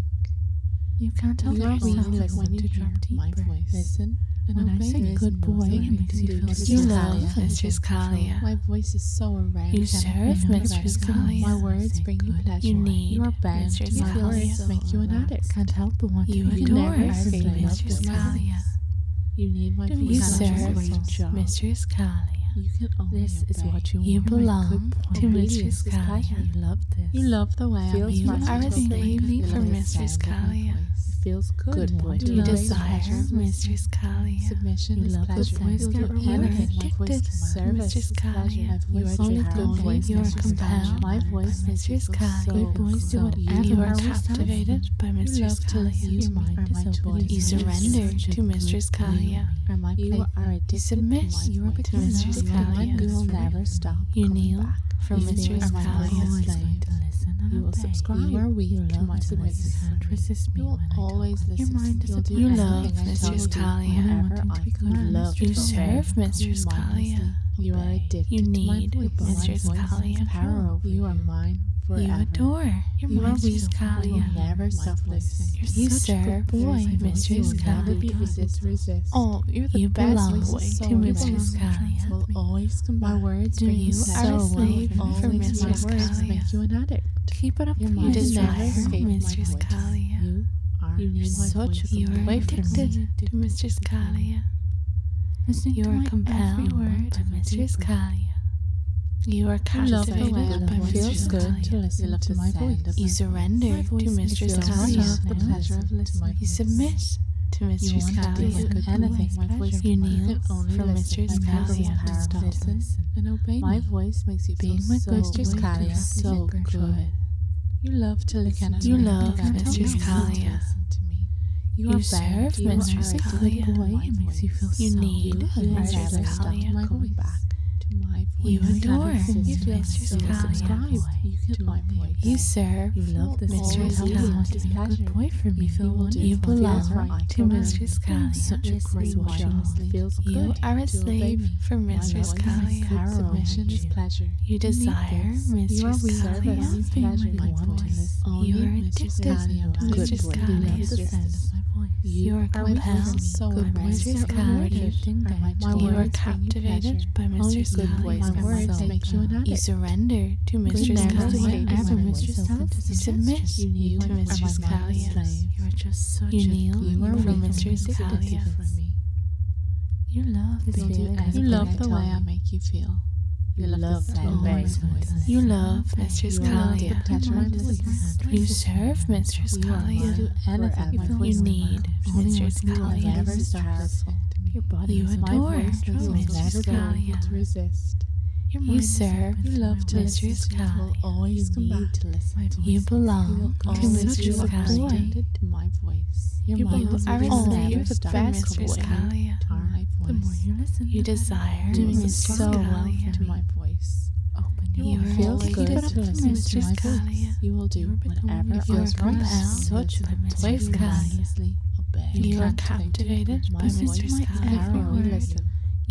You can't tell You are yourself weak like when you to hear drop my deeper. voice. Listen and When I obey. say There is good boy, nothing it makes can you do feel to so You Mistress love Kalia. Mistress Kalia. My voice is so around. You serve Mistress Kalia. My words bring you pleasure. You need You are bound Mistress to my Kalia. words make you an addict. Can't help but want to You be adore never escape Mistress my Kalia. You need my Doing voice. You such a serve great job. Mistress Kalia. You can only This is obey. what you You want. belong to Obedience Mistress is Kalia. pleasure. You love this. You love the way I Feels make You right. are a Feels slave good. for Mistress Kalia. It feels good. boy. to You love desire pleasure. Mistress Kalia. Submission You is love the pleasure. boys You'll get do rewarded. anything my voice Addicted commands. to Mistress Service is pleasure. Kalia. My You voice are is only power. good boys You are Mistress compelled My voice by makes you Mistress feel Kalia. so Good boys do good. whatever You are our voice tells them. captivated by You Mistress love to listen Kalia. to Your mind are is my open. toys. You surrender to Mistress Kalia. Are my You plaything. are You submit You are to Mistress You Kalia. will never stop. You coming kneel back. for You Mistress are my Kalia. voice slave. to listen and You will obey. subscribe. You are weak You to love my to submission. listen. Can't resist me You will when I talk. always listen. Your mind is You'll do a You good love anything I tell Mistress you to. Kalia. Whenever Wanting I to be could good love You to serve obey. Mistress Kalia. You are addicted You to my need voice. Mistress My voice has Kalia. power over you. Are mine forever. You adore You are Mistress weak. You will Kalia. never stop listening. You such a serve good boy. Mistress You will never be Kalia. resist. Oh, you're the You best belong boy. to Mistress Kalia. Will always come back. My words Do bring you you are a so slave well. for Always Mistress my words Kalia. make you an addict. Keep it up Your for mind You is yourself. never desire escape my Mistress voice. Kalia. You are You need my such voice. a You are Away from addicted me. to Mistress Kalia. Listening You to are my every compelled word by Mistress Kalia. You are You love the captivated way by it feels Mistress good to Kalia. listen to my voice. You surrender My voice to makes Mistress you feel I right. Kalia. love the pleasure of listening. You submit to Mistress want to You'll be Kalia. a do good anything boy. my voice You commands. kneel You can only for listen. Mistress My voice is Kalia. powerful. Listen and obey me. My voice makes you feel Being with so Mistress good. Kalia so is control. good. You love to listen to You me. love You Mistress need to Kalia. listen to me. You are serve bound. You Mistress are Kalia. addicted to my It makes you feel voice. You so need good. You will Mistress never stop Kalia. my coming back to my voice. You adore You feel Mistress so Kalia. subscribed. You can my voice. You serve You love this Mistress boy. Kalia. You want to be a good boy for me. You feel wonderful. You belong Right. to Mistress Kalia. Such a This great is what job. feels good. You are a to obey slave me. for Mistress My voice Kalia. is submission is pleasure. You desire You are Mistress weak. Kalia. Service, pleasure, my voice. You are Mistress addicted Kalia. to Mistress You love Kalia. the sound of my voice. You are my voice compelled is so by amazing. Mistress Your Kalia. words are my You are words bring you captivated pleasure. by Only Mistress good Kalia. boys My can words so make you an good. addict. You surrender to Mistress never Kalia. escape Whatever my Mistress voice. tells You submit You need to my Mistress my Kalia. slave. You are just such You a kneel good You are for weak Mistress and Kalia. addicted for me. You love You'll do feeling anything. You as love good the as way I I make you feel. You love the sound of my always want voice. to listen. You love Mistress You love the Kalia. pleasure of Your mind is listening. different. You serve Mistress You are Kalia. mine do anything my forever. voice You need commands. Mistress You will Kalia. never stop listening to me. Your body You is My adore voice makes you Mistress never be able Kalia. to resist. Your You mind is serve open You to love my to will. Mistress listen. You will Kalia. always come back to listen. My You voice belong You will to always Mistress be Kalia. addicted to my voice. You You belong are a to slave never for stop Mistress coming Kalia. to my The more voice. you listen, You the better. desire You will Mistress subscribe Kalia. to my voice. Open You your are eyes. feels addicted good to to listen to Mistress my voice. Kalia. You will do You are becoming whatever your You are feels right. compelled Such by a Mistress boy You Kalia. mindlessly obey. You are can't think. captivated My by voice Mistress is my Kalia. every power. word. Listen.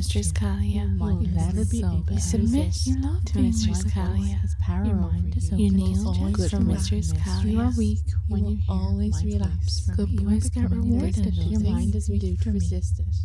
Mistress Kalia. You will never be able to submit resist. your love to Mistress Kalia. Your mind is You open kneel to just for Mistress Kalia. You are weak when you hear always my relapse voice. from Good me. boys get rewarded. Your mind is weak to resist it.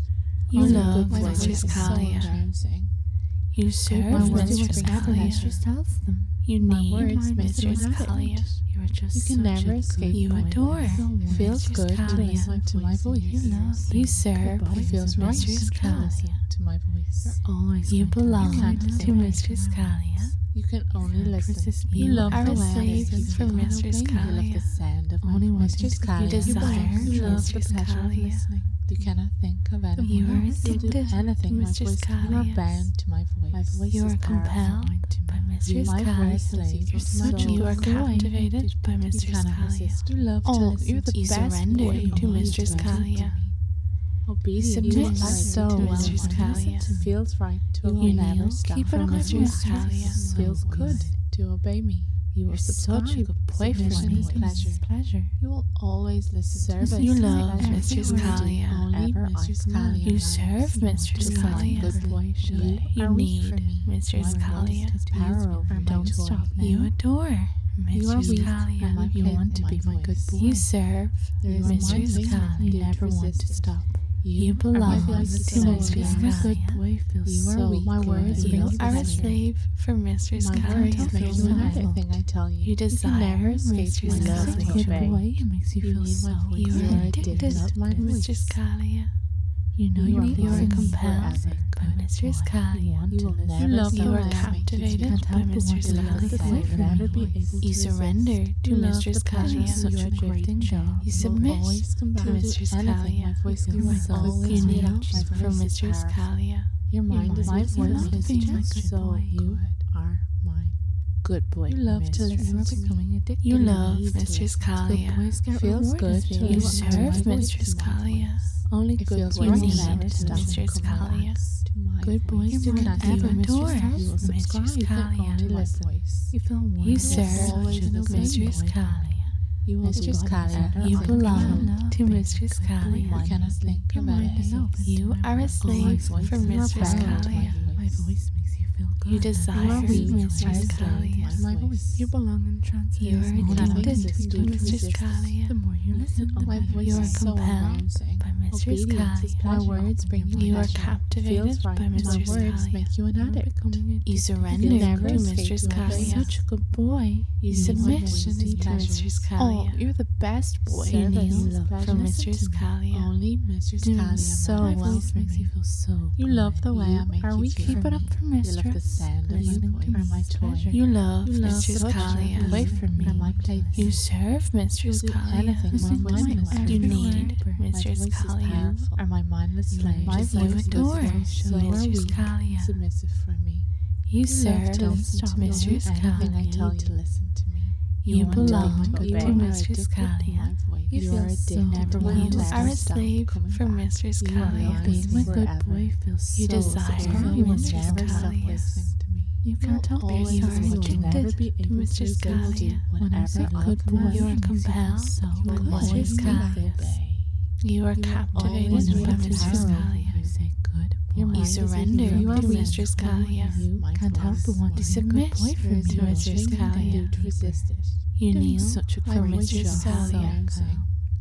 You Only love good voice Mistress is so Kalia. arousing. You serve My words Mistress bring Kalia. Mistress tells them. You My need words make Mistress you Kalia. You are just You can such never a escape good You boy. adore Feels Mistress good to Kalia. listen to my voice. You love You serve It feels right Mistress to Kalia. listen to my voice. Always You going to belong listen to Mistress Kalia. You can only listen. You love are the a way I slave listen for to you. Mistress You love the Kalia. sound of my Only voice. wanting Mistress to Kalia. You desire You love the Mistress pleasure of Kalia. listening. You cannot think of anything You are else. You'll do addicted anything to my Mistress voice. You are Kalia. bound to my voice. My voice You is are compelled by Mistress My voice Kalia. slave You're to my such a You are good boy. captivated by You Mistress cannot Kalia. resist. You love to listen. You're the to You me. surrender boy. to Only Mistress to Kalia. Obedience Submit is so to well Mistress when you Kalia. listen to me. Feels right to You obey. kneel, Never stop. keep it For up with Mistress Mistress Kalia. Kalia. Feels good to obey me. You are such a good boy for Submission me. is pleasure. You will always listen. Service You is love pleasure. Mistress You will do Kalia. Only Mistress Kalia. You serve Mistress Just like a Kalia. good boy should. You are weak need for me. Mistress My Kalia. voice has power over me. Don't stop now. You adore You are Mistress weak, Kalia. and my You play want to my be my good voice. boy. You serve There is Mistress one thing Kalia. you You never want to resist it. stop. You are my belong voice to is so Mistress arousing. Being a good Kalia. boy feels You are so weak. My good. words You bring are a pleasure. slave for Mistress My Kalia. words Kalia. make feels you wonderful. everything I tell you. You can desire never escape Mistress my love Kalia. and Good obey. boy, it makes you You feel need my so voice. You You are are addicted addicted to my to voice. Mistress Kalia. You know You you're are You are listening compelled forever. by Mistress You Kalia. want You to will listen. never You stop. are I make you captivated feel. Can't by help but want Mistress to You love the listen. Kalia. sound Away and from never me. be able You to surrender resist. to You love Mistress the pleasure. Kalia. Such a great job. You will submit always come back to Mistress anything. Kalia. My voice You can feel so always You good. be kneel up. My for voice is Mistress powerful. Kalia. Your mind is mind is my love voice being is a just good so boy. you are mine. Good boy. You love to Mistress. listen You are to me. becoming addicted. You to love need to Mistress listen. Good Kalia. boys get Feels rewarded. good to You listen to my serve voice, Mistress to my Kalia. voice. Only It good feels boys You right need never to stop. Mistress Come Kalia. relax to my Good boys voice. do You can't whatever even adore Mistress tells You will them. subscribe. Mistress You can Kalia. only To my listen. You feel warm. You will serve always obey Mistress me. Kalia. You will Mistress just Kalia. Kalia. You I belong love to being a Mistress good boy. Kalia. You cannot think Your of mind is anything. open. You are a slave voice. for You are Mistress bound to my Kalia. My voice makes you feel good. You desire weak. Mistress I Kalia. slave my voice. You belong in trance. You are There is no addicted way to to Mistress resist. Kalia. The more you listen, the My better. voice You are is so compelled arousing. by Mistress Obedience is Kalia. my words bring you You are pleasure. captivated Feels right. by My Mistress words Kalia. make you an You are addict. becoming You addicted. surrender never to escape Mistress to obey. Kalia. Such a good boy. You need submit my voice to is pleasure. Mistress Oh, Kalia. you're the best boy. You Service kneel is pleasure. for Listen Mistress to me. Kalia. Only Mistress Doing Kalia. so my well voice for makes me. you feel so You love the way I make Are you we feel. keep it up for You love the Mistress? sound of my Listening to voice. Are my me toy. pleasure. You love You love Mistress such Kalia. Away from me. Are my plaything. You serve Mistress You'll do Kalia. anything Listen my to my mindless every You slave. need word. My Mistress voice is Kalia. powerful. Are my mindless slave. My You voice adore is so Mistress weak, Kalia. submissive for me. You love serve to listen to me. Mistress Anything I Kalia. tell you to listen to me. You want to belong be my to good boy. Mistress You are addicted to Kalia. my voice. You You feel are so addicted. Never good. will You never are a stop slave coming for back. Mistress You are Kalia. mine Being my good forever. boy feels You so desire secure. You will Mistress never stop Kalia. listening to me. You can't help Always You are yourself. will addicted never be to able Mistress to resist Kalia. When I say whatever good I boy, command. You are it makes you feel compelled so You will good. always Mistress make Kalia. obey. You are You will captivated always by have Mistress power over Kalia. I say good boy. Your You mind is surrender evil. You are to weak. Mistress Kalia. You can't help but want You to be a good submit boy for There is me. to no Mistress thing you can Kalia. do to resist it. You Doing kneel such a for good My voice Mistress is so Kalia. arousing.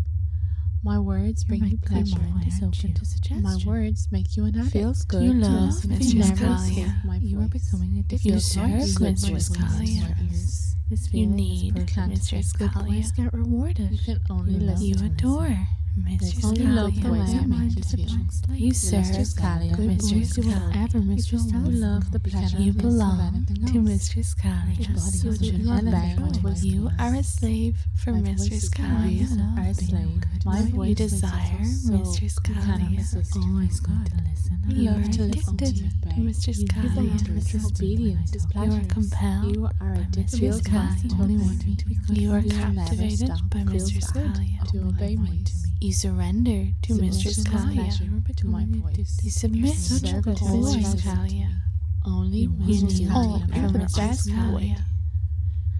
My words You're bring my you good pleasure. mind is open to suggestion. My words make you an addict. Feels good You to love listen to Mistress me. Never Kalia. escape my You are voice. becoming It addicted. You feels right. serve Good Mistress voice in Kalia. my ears. This You feeling need is perfect. Mistress Good Kalia. boys get rewarded. You can only You love listen You to me. adore Mistress only love the way Kalia. I Your make mind you is a feel. blank slate. You serve Mistress Kalia. Good boys Mistress do Kalia. whatever Mistress You tells love them. the pleasure You of listening belong to anything to else. Mistress Your Kalia. body You is do such an anything adventure. my voice You wants. are a slave for My voice Mistress is Kalia. You love are a being slave. good. My You voice You makes you desire feel so Mistress you cannot Kalia. resist. Always going to listen. You You love are to listen to addicted me. to Mistress You Kalia. belong to listen. Obedience is You pleasure. are compelled You are by addicted Mistress to Kalia. Only obey wanting me. to be good. You are You will never captivated stop. by Feels Mistress good Kalia. to obey me. You surrender to Mistress Submission is Kalia. pleasure to my voice. You submit such a to good boy. Mistress Kalia. Only You You Mistress kneel Kalia. for you're the Mistress best boy. Kalia.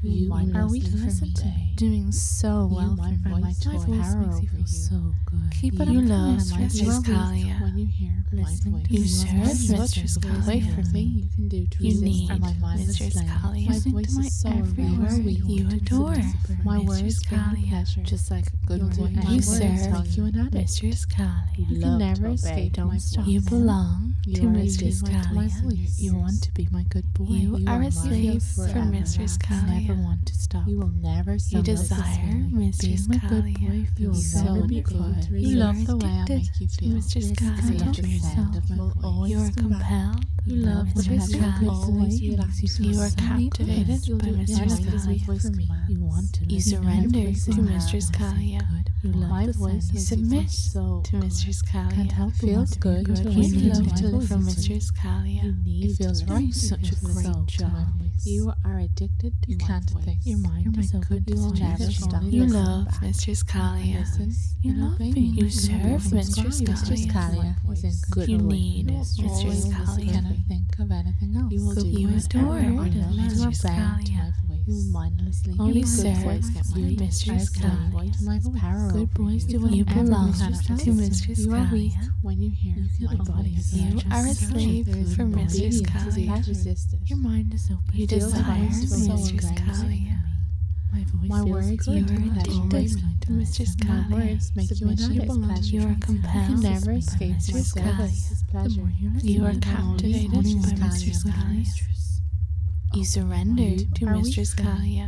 You are weak to listen to me. Doing so well my for me. voice makes you feel so good. Keep it up. You for love Mistress Mistress Kalia. When you hear my Listening voice, to You your serve voice Mistress Away Kalia. from me, you can do to You resist need and my mind is Mistress slain. Kalia. My Listening voice to my is so every around word. me. You adore My Mistress words bring you Kalia. pleasure. Just like a good You'll do voice. any You words serve make you an addict. Mistress Kalia. You can never escape my voice. You belong You to are Mistress addicted to my Kalia. voice. You want to be my good boy. You are a mine slave for forever. Mistress You never Kalia. want to stop. You will never You stop desire listening. Mistress Being my good boy Kalia. You will feels so never be good. able to You resist. love the way I addicted make you to feel. Mistress Listen to Kalia. the sound of my voice. You are compelled You by love when Mistress you Kalia. always relax. You are captivated You'll by do Mistress anything as my Kalia. voice commands. You want to You listen. surrender voice to is Mistress powerful. Kalia. Good. You love My the voice sound. You makes you feel submit so to good. Mistress Can't Kalia. help but Feels want to good be to good. You listen love to to my live from voice. Mistress You Kalia. need It feels to right listen. to Such a listen great to my job. voice. You are addicted to You my can't voice. think. Your mind You're is my open good to boy. suggestions. Never stop. You Listen love back. Mistress Kalia. Listen You and love obey being me. You serve Mistress Mistress Kalia. Kalia is in good You voice. need You Mistress always Kalia. cannot think of anything else. You will do You whatever adore you order. Mistress You are bound to Kalia. my voice. You mindlessly Only You good serve boys get my voice. Mistress Kalia. My voice. Power Good over boys you. do You whatever belong Mistress to tells them. Mistress You are weak Kalia. when you hear My my body voice. is You are a such slave good for boy. Mistress Obedience is Kalia. not resisted. Your mind is open. You Feels desire right to so Mistress engrossing. Kalia. My voice My feels words good. You make are you pleasure. addicted to Mistress My Kalia. words make you an Submission addict. belongs Pleasure. You are You can compelled never by escape my Mistress Kalia. service. The Pleasure. more you listen, You are the more captivated only by one Mistress good Kalia. mistress. You surrender You to are weak Mistress for me. Kalia.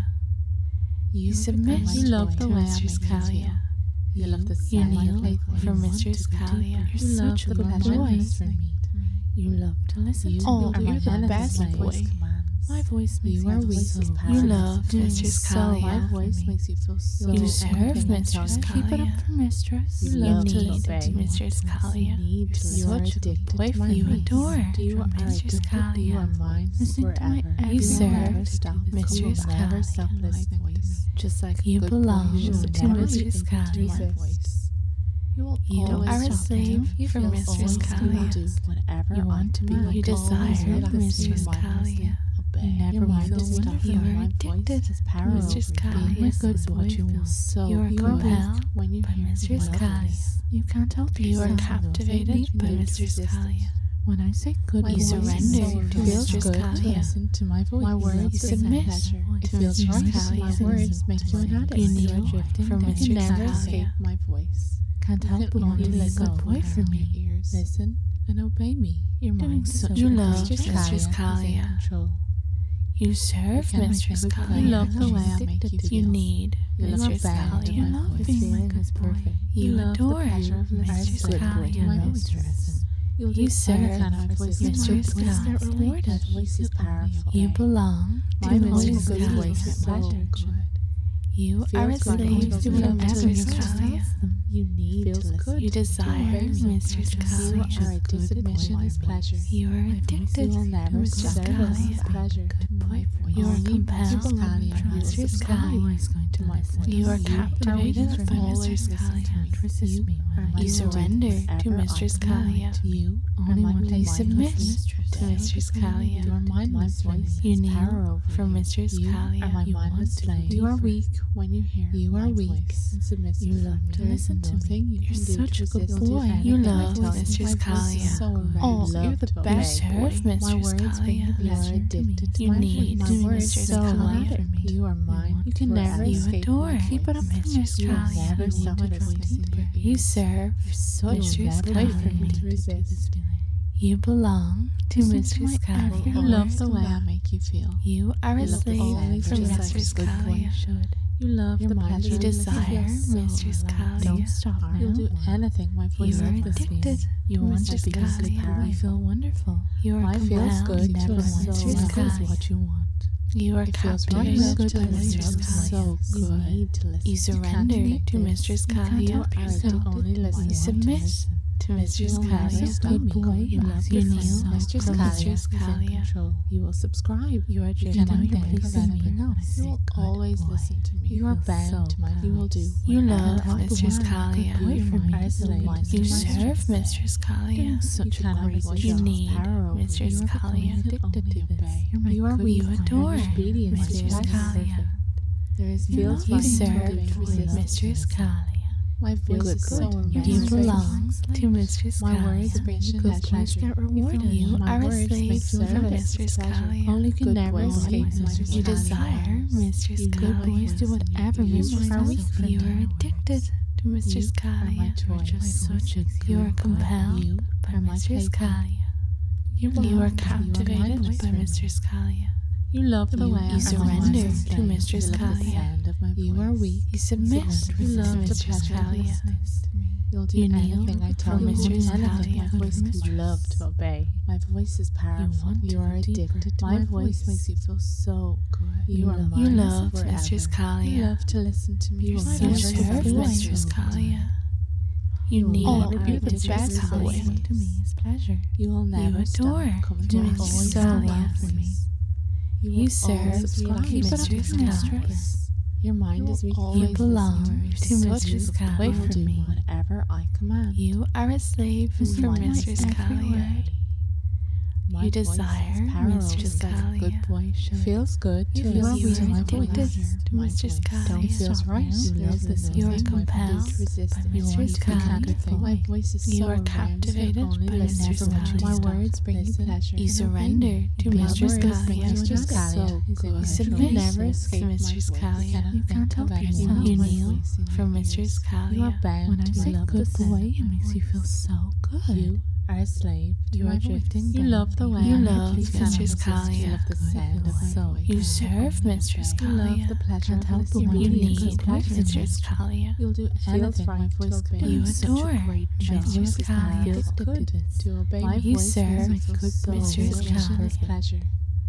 You You submit become my to love the way I Mistress make you feel. Kalia. You love the You sound of kneel my voice. for Mistress Kalia. You're You love such a the good pleasure boy. it is for me. You love to listen You to Oh, me. you're the best my boy. voice commands. My voice makes You are me feel weak. so You You good. love Doing Mistress so Kalia. My well for voice me. makes you feel so You good. serve Anything I Mistress tell you. Keep it up Kalia. for mistress. You You love to need obey. Mistress You Kalia. need to You are such a good addicted boy to for my You me. adore You are Mistress addicted. Kalia. You are mine Listening to my forever. every You will serve never stop. Mistress You will never Kalia. stop listening to me. Just like a You good belong boy. You will to never Mistress be able to Kalia. resist. You will You always are a stop slave now. You for will Mistress always Kalia. do whatever You want to be I like You command. desire Always relax Mistress your mind, Kalia. obey. You never Your mind feel is wonderful. stuck. You are My addicted voice has power Mistress over you. Kalia. Being my good This is boy what you feels want. so You are You are good. compelled weak when you by hear Mistress my Kalia. voice. You can't help You are yourself. captivated by need Mistress resistance. Kalia. When I say good My You voice boy, is surrender so to feels Mistress good to Kalia. listen to my voice. My You words love You the bring submit pleasure. voice. It to feels Mistress right. Kalia. My words make you an addict. You You kneel are drifting for down. You can Mistress never Kalia. escape my voice. Can't You help can but want to only be a listen good boy for with me. your ears. Listen and obey me. Your Doing mind is so- such you a good love mistress. Mistress Kalia is in Kalia. control. You serve You can Mistress make a good Kalia. You love the way I make you You feel. need You love Mistress band Kalia. in You my love voice. being Feeling my is good boy. perfect. You love the adore pleasure of listening Mistress to good Kalia. boy. My Mistress. voice. You'll do You serve anything I voice Mistress commands. Kalia. My voice is powerful. You belong to My Mistress voice Kalia. is so good. You Feels are a like slave going to to the Mistress mountains. Kalia. You need Feels to listen. good. You desire Mistress You Kalia. are addicted. Submission is pleasure. You are addicted You will to never Mistress stop. Kalia. Pleasure. Good boy for You are Only compelled Mistress Kalia by will Mistress listen. Kalia. always going to To my listen. voice. You are You captivated are by always Mistress listening. Kalia. Can't resist me when I You You do. surrender to whatever I Mistress command. Kalia. You Only are my want to You place. submit mistress. to Mistress Kalia. You are mindless. My voice You has kneel power over for you. Mistress You Kalia. are my You mindless want to slave. be You are deeper. weak when you hear You are my weak voice and submissive. You love for to me. listen to me. Nothing you You're can do such to a good resist boy. anything You I love tell you. Mistress My voice is Kalia. so rare. Oh, You you're love the to best obey. boy. My Mistress words bring you Kalia. pleasure. You are Addicted to You my need voice. My words Mistress so Kalia. loud. You are mine. want You can to never You escape adore my Keep it up voice. for Mistress You will Kalia. never You stop want to listening drop to your You ears. serve So Mistress never Kalia. be able to resist. You belong to Listen to Mistress my Kalia. every You word. love the way I make you feel. You are a You love the slave sound for just like Mistress a good boy Kalia. should. You love Your the mind pleasure You of desire listening. so Mistress relaxed. Kalia. Don't stop now. You'll do anything my voice You are commands. addicted. You want to Mistress be a good Kalia. boy. You feel wonderful. You are Mine feels compelled good You to never listen want to to Mistress my listen Kalia. what you want. You are It feels captivated right good to by to listen. Mistress listen. Kalia. So You good. need to listen. You can't surrender think to this. Mistress You can't Kalia. help You are yourself. addicted. Only listen. You You want to submit listen. to Mistress Kalia. Good boy. You love your kneel Mistress from Mistress Kalia. Kalia. You will subscribe. You are You drifting cannot your think of pleasing anything me. else. You will always listen to me. You are bound to my voice. You will do You whatever love I Mistress want. Kalia. Good boy for me. I slave. You serve Mistress Kalia. Such a great voice. You need Power over Mistress you. Kalia. Addicted to this. You are weak. You adore Obedience Mistress is Kalia. perfect. There is feels You like serve resistance. Mistress Kalia. My voice is so You arousing. belong to Mistress My words Kalia. bring Good pleasure. boys get rewarded. You My are a words slave make for service Mistress pleasure. Kalia. Only can Good never boys escape Mistress You Kalia. desire Mistress You Kalia. good boys do whatever You Mistress are Kalia. You are addicted to Mistress You are my Kalia. toy. Just such a You are compelled You by are my Mistress plaything. Kalia. You You are belong to me. captivated You are by my Mistress Kalia. You love the way I You surrender to Mistress Kalia. You are weak. You submit You to love the Mistress pleasure of Kalia. listening to me. You'll do You kneel anything I tell for you. Mistress Anything Kalia. my voice Mistress. can love to obey. My voice is powerful. want You to are go deeper. addicted to my voice. Makes you feel so good. You are You mine love forever. Mistress You Kalia. love to listen to me. You will serve never stop Mistress listening. Kalia. You will need never be the Mistress best Kalia. voice. To me is pleasure. You will never adore stop coming to to Mistress always Kalia. love for me. You will serve always be like Mistress Mistress Kalia. Kalia. Your mind is weak. You belong to Mistress Away Kalia. from me, whatever I command. You are a slave for Mistress Kalia. My You voice desire has power Mistress over me. Kalia. Good boy should. Feels good to You listen to are my addicted voice. to My Mistress voice Kalia. feels right. You love this. You are compelled by Mistress Kalia. My voice is You so are captivated by Mistress Kalia. My Kalia. words bring you pleasure. You surrender to Mistress Kalia. Mistress Kalia. You submit never to escape Mistress my voice. Kalia. You can't help yourself. You My kneel voice in for your Mistress ears. Kalia. You are bound When I to say love good the boy, sound it of my makes you voice. feel so good. You are a slave to You my are voice. drifting You down. love the way You I love make you Mistress sound. You Kalia. love the sound of my So voice. You serve Mistress You love Kalia. the pleasure Can't of help but listening. want You to be a need good boy for me. Mistress Kalia. You'll do anything my voice can You do. adore Mistress Kalia. Feels good to obey My You voice serve makes you feel so Mistress delicious Kalia. pleasure.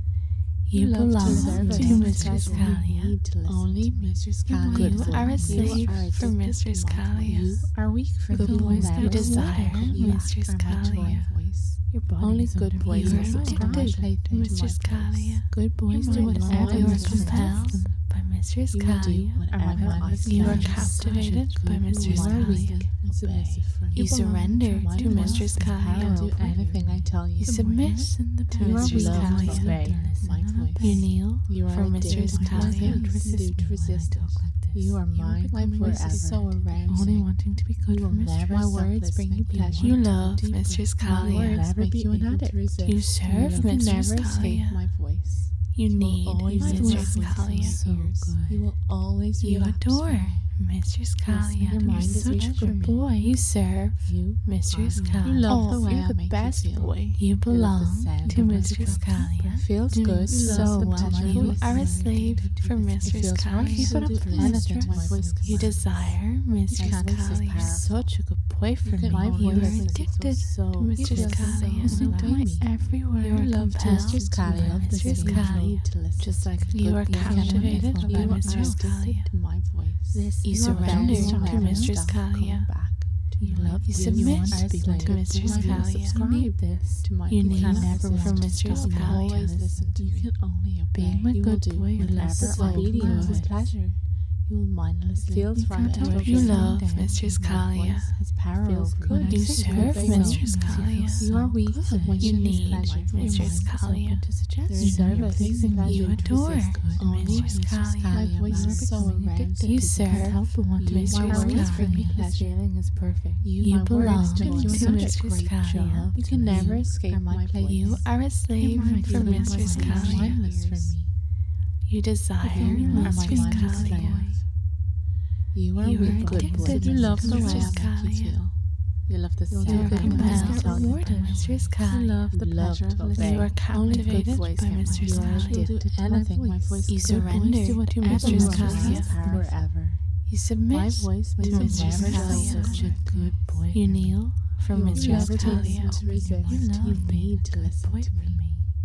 You love to belong serve to and Mistress pleasure. You Kalia. need to listen Only to me. Mistress Kalia. Good You boy. are a slave You are for addicted Mistress to my Kalia. voice. You are weak for Good me. boys Never you desire come back Mistress from my toy Kalia. voice. Your body Only is good under boys You are are addicted to my addicted to plaything, Mistress to my voice. Kalia. Good boys Your do mind is whatever You are Mistress compelled them. by Mistress You will do Kalia. whatever I You are command. captivated by Mistress You are weak Kalia. and submissive from You me. surrender My to voice Mistress has power Kalia. to do anything I tell you. You submit to Mistress love to Kalia. obey my voice. You kneel You are for Mistress addicted to my Kalia. voice. Do to resist it. You are mine. My voice is so Only arousing. wanting to be good You for will never Mistress. My words bring you pleasure. You love Mistress My Kalia. words make you an addict. You serve You can Mistress never escape Kalia. my voice. You need always Mistress listen to Kalia. So good. You will always You relapse adore from me. Mistress Kalia. Your mind You're is such a weak for good me. boy. You serve You Mistress are me. Kalia. You love the way you're I the make best you feel. boy. You love the belong sound to of my Mistress voice. Kalia. Feels Doing good. so the well. pleasure of You listening. are a slave for It Mistress feels right. Kalia. You will do anything my voice can You do. desire Mistress can't resist Kalia. power. Such a good boy for You me. can You only are listen to addicted so to Mistress you feel Kalia. so Listening to like my me. every word. You love compelled Mistress Kalia. by Mistress Kalia. To listen. Just like a You good are boy. captivated You by are Mistress addicted Kalia. to my voice. You are surrender bound to never Mistress stop coming Kalia. back to You my love You voice. submit are a slave to Mistress my voice. Kalia. You Subscribe need this. to my You voice. need Never for want to Mistress stop. Kalia. Always listen to me. You can only obey. Being my You will good do boy, you love whatever this I obedience command. is Pleasure. You will mindlessly. Feels You right. can't help You yourself. love Down. Mistress My Kalia. voice has power Feels over good. me. You I say serve good Mistress boy. Kalia. You are weak when You you need pleasure. Mistress Kalia. To suggest There is service. pleasing pleasure. You adore Only Mistress Kalia. My voice You're is so becoming arousing. addicted. You Can't serve help but want to be Mistress my words Kalia. bring you This pleasure. Feeling is perfect. You my belong words to make you Mistress such a great Kalia. job. You can never escape my place. You are a slave You're my for feeling Mistress was Kalia. mindless for me. You desire You are my Mistress mindless Kalia. slave. You are You weak, are good boy. addicted You love the way Mistress I make you Kalia. feel. You love the You'll sound do of good my boys voice. get rewarded. Mistress You Kalia. love the pleasure of listening. You are Only good captivated boys by get my Mistress voice. Kalia. You'll do anything my voice You can do. surrender to Mistress You are Kalia. forever. You My submit voice to makes you Mistress never Kalia. Such a good boy. You kneel for You will Mistress never Kalia. listen to resist. You love You being need a to good listen boy to for me. me.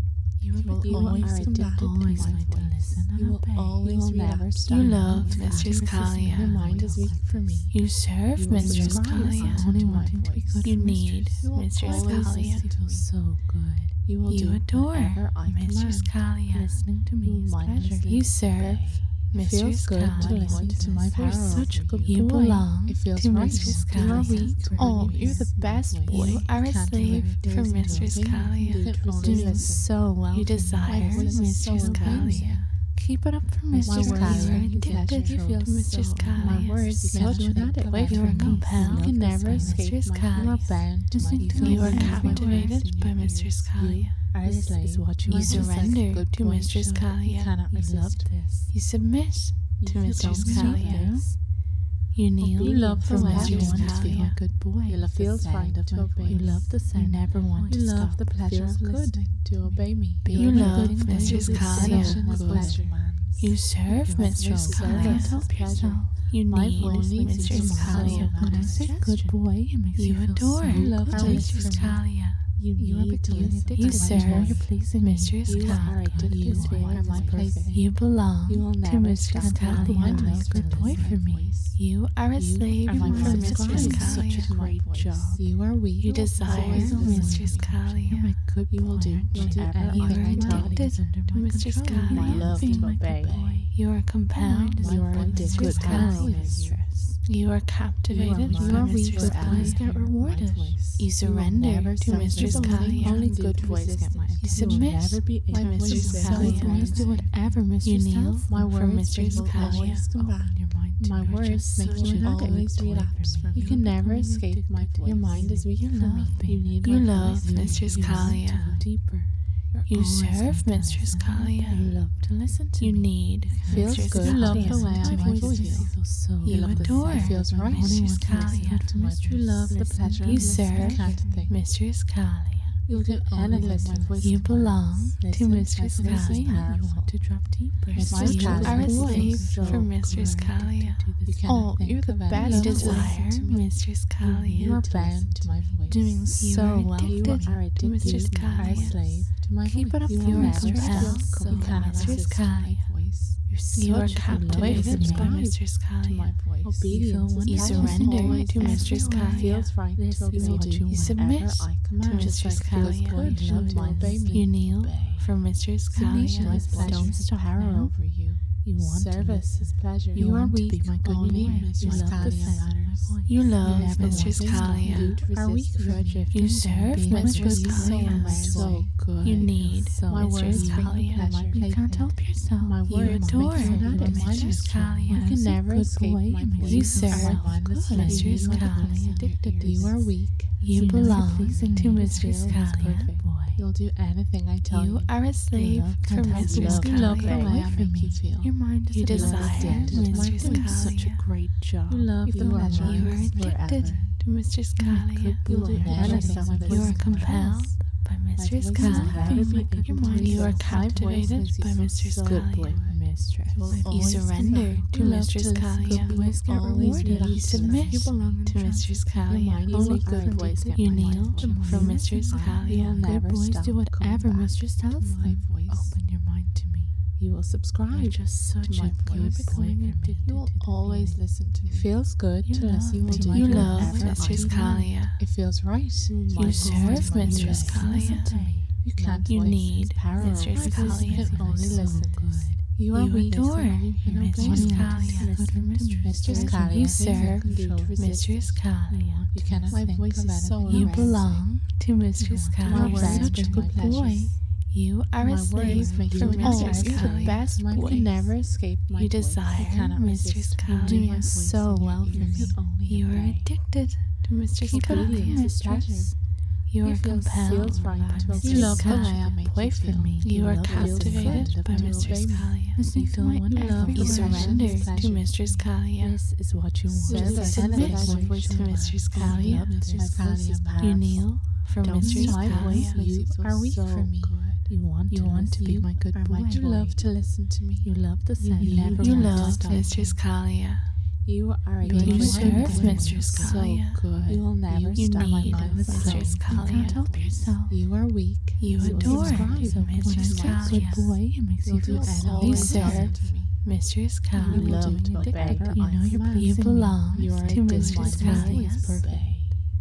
You will always always come back to always my going to voice. listen and You will obey. always You will never relapse stop. You down love into Mistress your Kalia. mind is weak for me. You serve You will Mistress subscribe Kalia. Only to my wanting to be voice. good You for need Mistress. You will Mistress always Kalia. listen to feels me. so good. You will You do adore whatever I Mistress command. Kalia. Listening to me You is mindlessly pleasure. You serve It feels Mistress good to Kalia. listen to my power You're such a over good you. You boy. belong It feels to right. Mistress You are Kalia. weak. Oh, You're you're the best boy. You are a can't slave live for days Mistress until Kalia. you can only Doing listen. so well. You for me. desire My voice is so Mistress amazing. Kalia. Keep it up for Mistress words Kalia. You are make you addicted pleasure. to Mistress so Kalia. My words Such make you an addict. away You from are me. compelled. You can never by escape Mistress my You are Kalia. bound to my Listening to evil. You are Every captivated word by in your Mistress ears. Kalia. Are a This slave. is what you You want. Just like a surrender good to boy Mistress should. Kalia. You cannot You resist. love this. You submit to Mistress don't need Kalia. this. You kneel You love for the way I Mistress want to be Kalia. my good boy. You love the feels sound right of to my obey. voice. You love the sound. You never want You to love stop. the pleasure of listening to obey me. You You're love good boy. Mistress You're Kalia. so Possession is good. pleasure. You serve You're Mistress so Kalia. service Help is pleasure. yourself. You My need voice leads Mistress into my Kalia. soul. When I say good boy, it makes You feel adore so love good. to Mistress listen. Kalia. You are becoming addicted. You to serve my You're pleasing me. Mistress You are Kalia. addicted You to are my plaything. You belong You will to never Mistress stop Kalia. Kalia. One love is good to boy listen for to my me. voice. You are a slave are my for voice. Mistress Subscribe Kalia. to my voice. You are weak. You desire always listen. Mistress You're Kalia. my good You will boy, do aren't you? whatever You I are tell you. addicted to Mistress Kalia. My love being to my good obey. boy. You are compelled You are by addicted Mistress to my Kalia. mistress. You are captivated You by are weak. Mistress Good boys Kalia. get rewarded. You surrender to Mistress Kalia. Only good boys get my You submit never be to my Mistress voice is Good Kalia. boys do whatever You Mistress kneel tells My them. for words Mistress will Kalia. always come back. Open your mind to My me. You're words just make such you an always always relapse for me. You can You're never becoming escape my addicted. voice. Your mind is weak You for me. love me. You need You my love voice. Mistress You want to Kalia. go deeper. You Always serve want to Mistress listen. Kalia. You love to listen to You me. need Feels Mistress good. You love Kalia. the way My my voice voice feels feels. so You good. adore It feels right. Mistress to listen Kalia. to Mistress. You love the Listen. pleasure You of listening. serve You can't think. Mistress Kalia. You'll do anything. You belong to Mistress Kalia. You want to drop deeper. Mistress You Kalia. are a Boy, slave so for Mistress good. Kalia. You cannot think of any You other way. desire Mistress You Kalia. are bound to my voice. Doing You so are well. You addicted are to addicted. Mistress You are a Kalia. slave to my Keep voice. it up. You You will are never compelled stop. by You cannot Mistress resist my Kalia. voice. You are such a captivated lovely by man. Mistress To my Kalia. voice. Obedience is You pleasure. surrender Always to Mistress everywhere. Kalia. Feels right This to is obey. what you You submit Whatever I command. to Mistress Just like Kalia. good You should love obey me. You kneel Obey. for Mistress Submission Kalia. is pleasure. Don't stop Power now. over you. You want Service is pleasure. You You are want to weak. be my good Only boy. You Mistress love the Kalia sound of my matters. voice. You love never Mistress want to Kalia. You are weak for me. You serve Being my Mistress good Kalia. boy. So good. You need So My Mistress words bring Kalia. you pleasure. You can't help yourself. My You words adore make you an addict. Mistress Kalia. You can never escape my voice. You serve Mistress Mistress Kalia. Kalia. You are weak. You belong to Mistress Kalia. You'll do anything I tell you. You are a slave love for can't help Mistress love. You love the Kalia. way I make you feel. Your mind is You a little desire addicted to my Mistress doing such a Kalia. great job. You love the pleasure. You are addicted to Mistress Kalia. You'll do anything You are compelled by Mistress voice is Kalia. Your mind You are is captivated by Mistress Kalia. You surrender to Mistress Kalia. boys get always rewarded. You submit You belong in to trust. Mistress Your Kalia. mind Only is good good boys get You my kneel voice. for Mistress You will Kalia. never Good boys stop do whatever coming back Mistress tells to my them. voice. Open your mind to me. You will subscribe. You're just such my a good voice. boy for me. You will always listen to me. It feels good You to listen love to me. my You voice. love Whatever Mistress I do. Kalia. It feels right. You serve Mistress Kalia. Listen to me. You can't You voice need power Mistress over you. Kalia. You can only So listen. good. You are You weak. adore You can obey Mistress me. Kalia. Mistress Kalia. You serve Mistress Mistress Kalia. You cannot My think voice of is so anything You else. belong to Mistress My Kalia. words such a bring good my boy. pleasures. You are a My slave words make for you an Mistress addict. Kalia. Best You boy. can never escape my You voice. desire You cannot Mistress resist Kalia. doing Doing so well for me. You are addicted to Mistress Keep it up, Kalia. Mistress. You are It feels compelled right by to obey. Mistress You love the way I Kalia. make Play you for feel. me. You are love feels captivated good by to Mistress obey me. Kalia. Listening to my You love You the surrender pleasure. to Mistress Kalia. This is what you want. Service You and submit pleasure. to Mistress Kalia. Mistress Kalia. You kneel for Don't Mistress stop My now. voice Kalia. makes you are weak so for me. You want to be my good boy. You love to listen to me. You love the sound. never You want to love stop. Mistress Kalia. You are a You good serve boy. Mistress So Kalia. good. You will never You stop my need mindless Mistress playing. Kalia. You can't help yourself. You are weak. You will adore subscribe. So when Mistress I say good Kalia. boy, it makes you You'll feel do so anything You you serve tell to me. Mistress You Kalia. will love do to obey. obey. You know you're command. You pleasing me. belong You are to a Mistress good Kalia. mindless obey.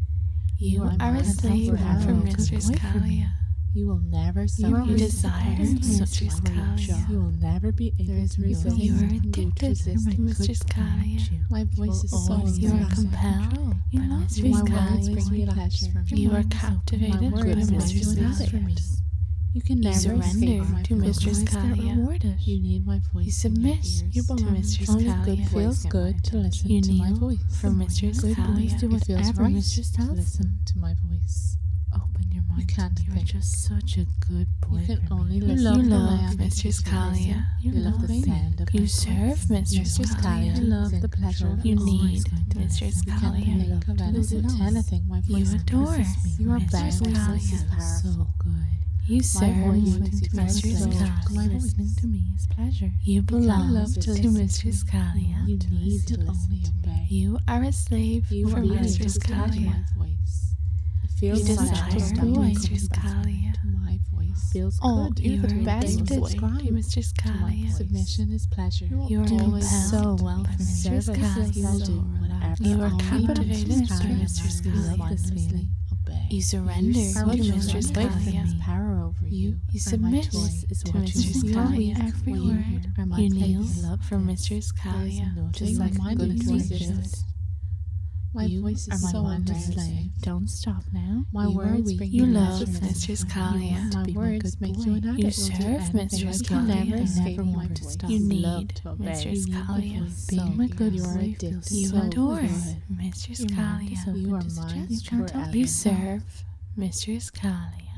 You are are my a slave temporary for good Mistress boy for me. Kalia. You will never stop You resisting desire Mistress Mistress Kalia. You will never be able to resist. You are and addicted to resist. Mistress Kalia. My voice is so You are relaxing. compelled You by love Mistress My words Kalia. bring me pleasure. You are My captivated by words make Mistress you laugh for me. Kalia. You can You never surrender escape my to voice. Mistress Boys get Kalia. rewarded. You need my voice. You submit in your to ears. Mistress Only Kalia. good feels good to listen You to my kneel voice. for Mistress Good boys Kalia. do It feels whatever right Mistress to tells listen them. to my voice. Open your mind. can't You're think. just such a good boy. You can for me. only You listen love You to love my Mistress Kalia. You love the baby. sound of You my serve voice. Mistress Mistress Kalia. Kalia. love the pleasure. You of always need going to Mistress listen. You can't Kalia. think of love to anything, listen. anything my You voice adore impresses me. You are Mistress bound. My voice is Kalia. powerful. So good. You serve voice Listening makes you to feel Mistress so Kalia. my voice. Listening to me is pleasure. You belong love to to listen Mistress Kalia. You need to listen only to me. obey. You are a slave You for are Mistress to my Kalia. voice. It feels You like desire just good boy. Mistress Kalia. to my voice. Feels Oh, good. you You're the are best. addicted Subscribe to Mistress to my Kalia. voice. Submission is pleasure. You are always compelled so well by for Mistress service. Kalia. You will do whatever You are only captivated Mistress by Kalia Mistress matters. Kalia. Mindlessly obey. You surrender You to Mistress Kalia. Power over you. You are my submit toy. to What you Mistress think Kalia. of me, Every what you word hear are my You kneel place. for Mistress There is Kalia. nothing Just like a my good voice boy resist. should. My You voice are is my so wondrous embarrassing. slave. Don't stop now. My You are words weak. bring You me love pleasure. Mistress Kalia. My be my words good make boy. you an You addict. serve Mistress You can never Kalia. escape Never my want to voice. stop. You love need to obey. Mistress You need my Kalia. voice. Being my good You are boy addicted. feels You so adore good. Mistress Your mind is Kalia. open You are to mine suggestion. forever. You serve Mistress Kalia.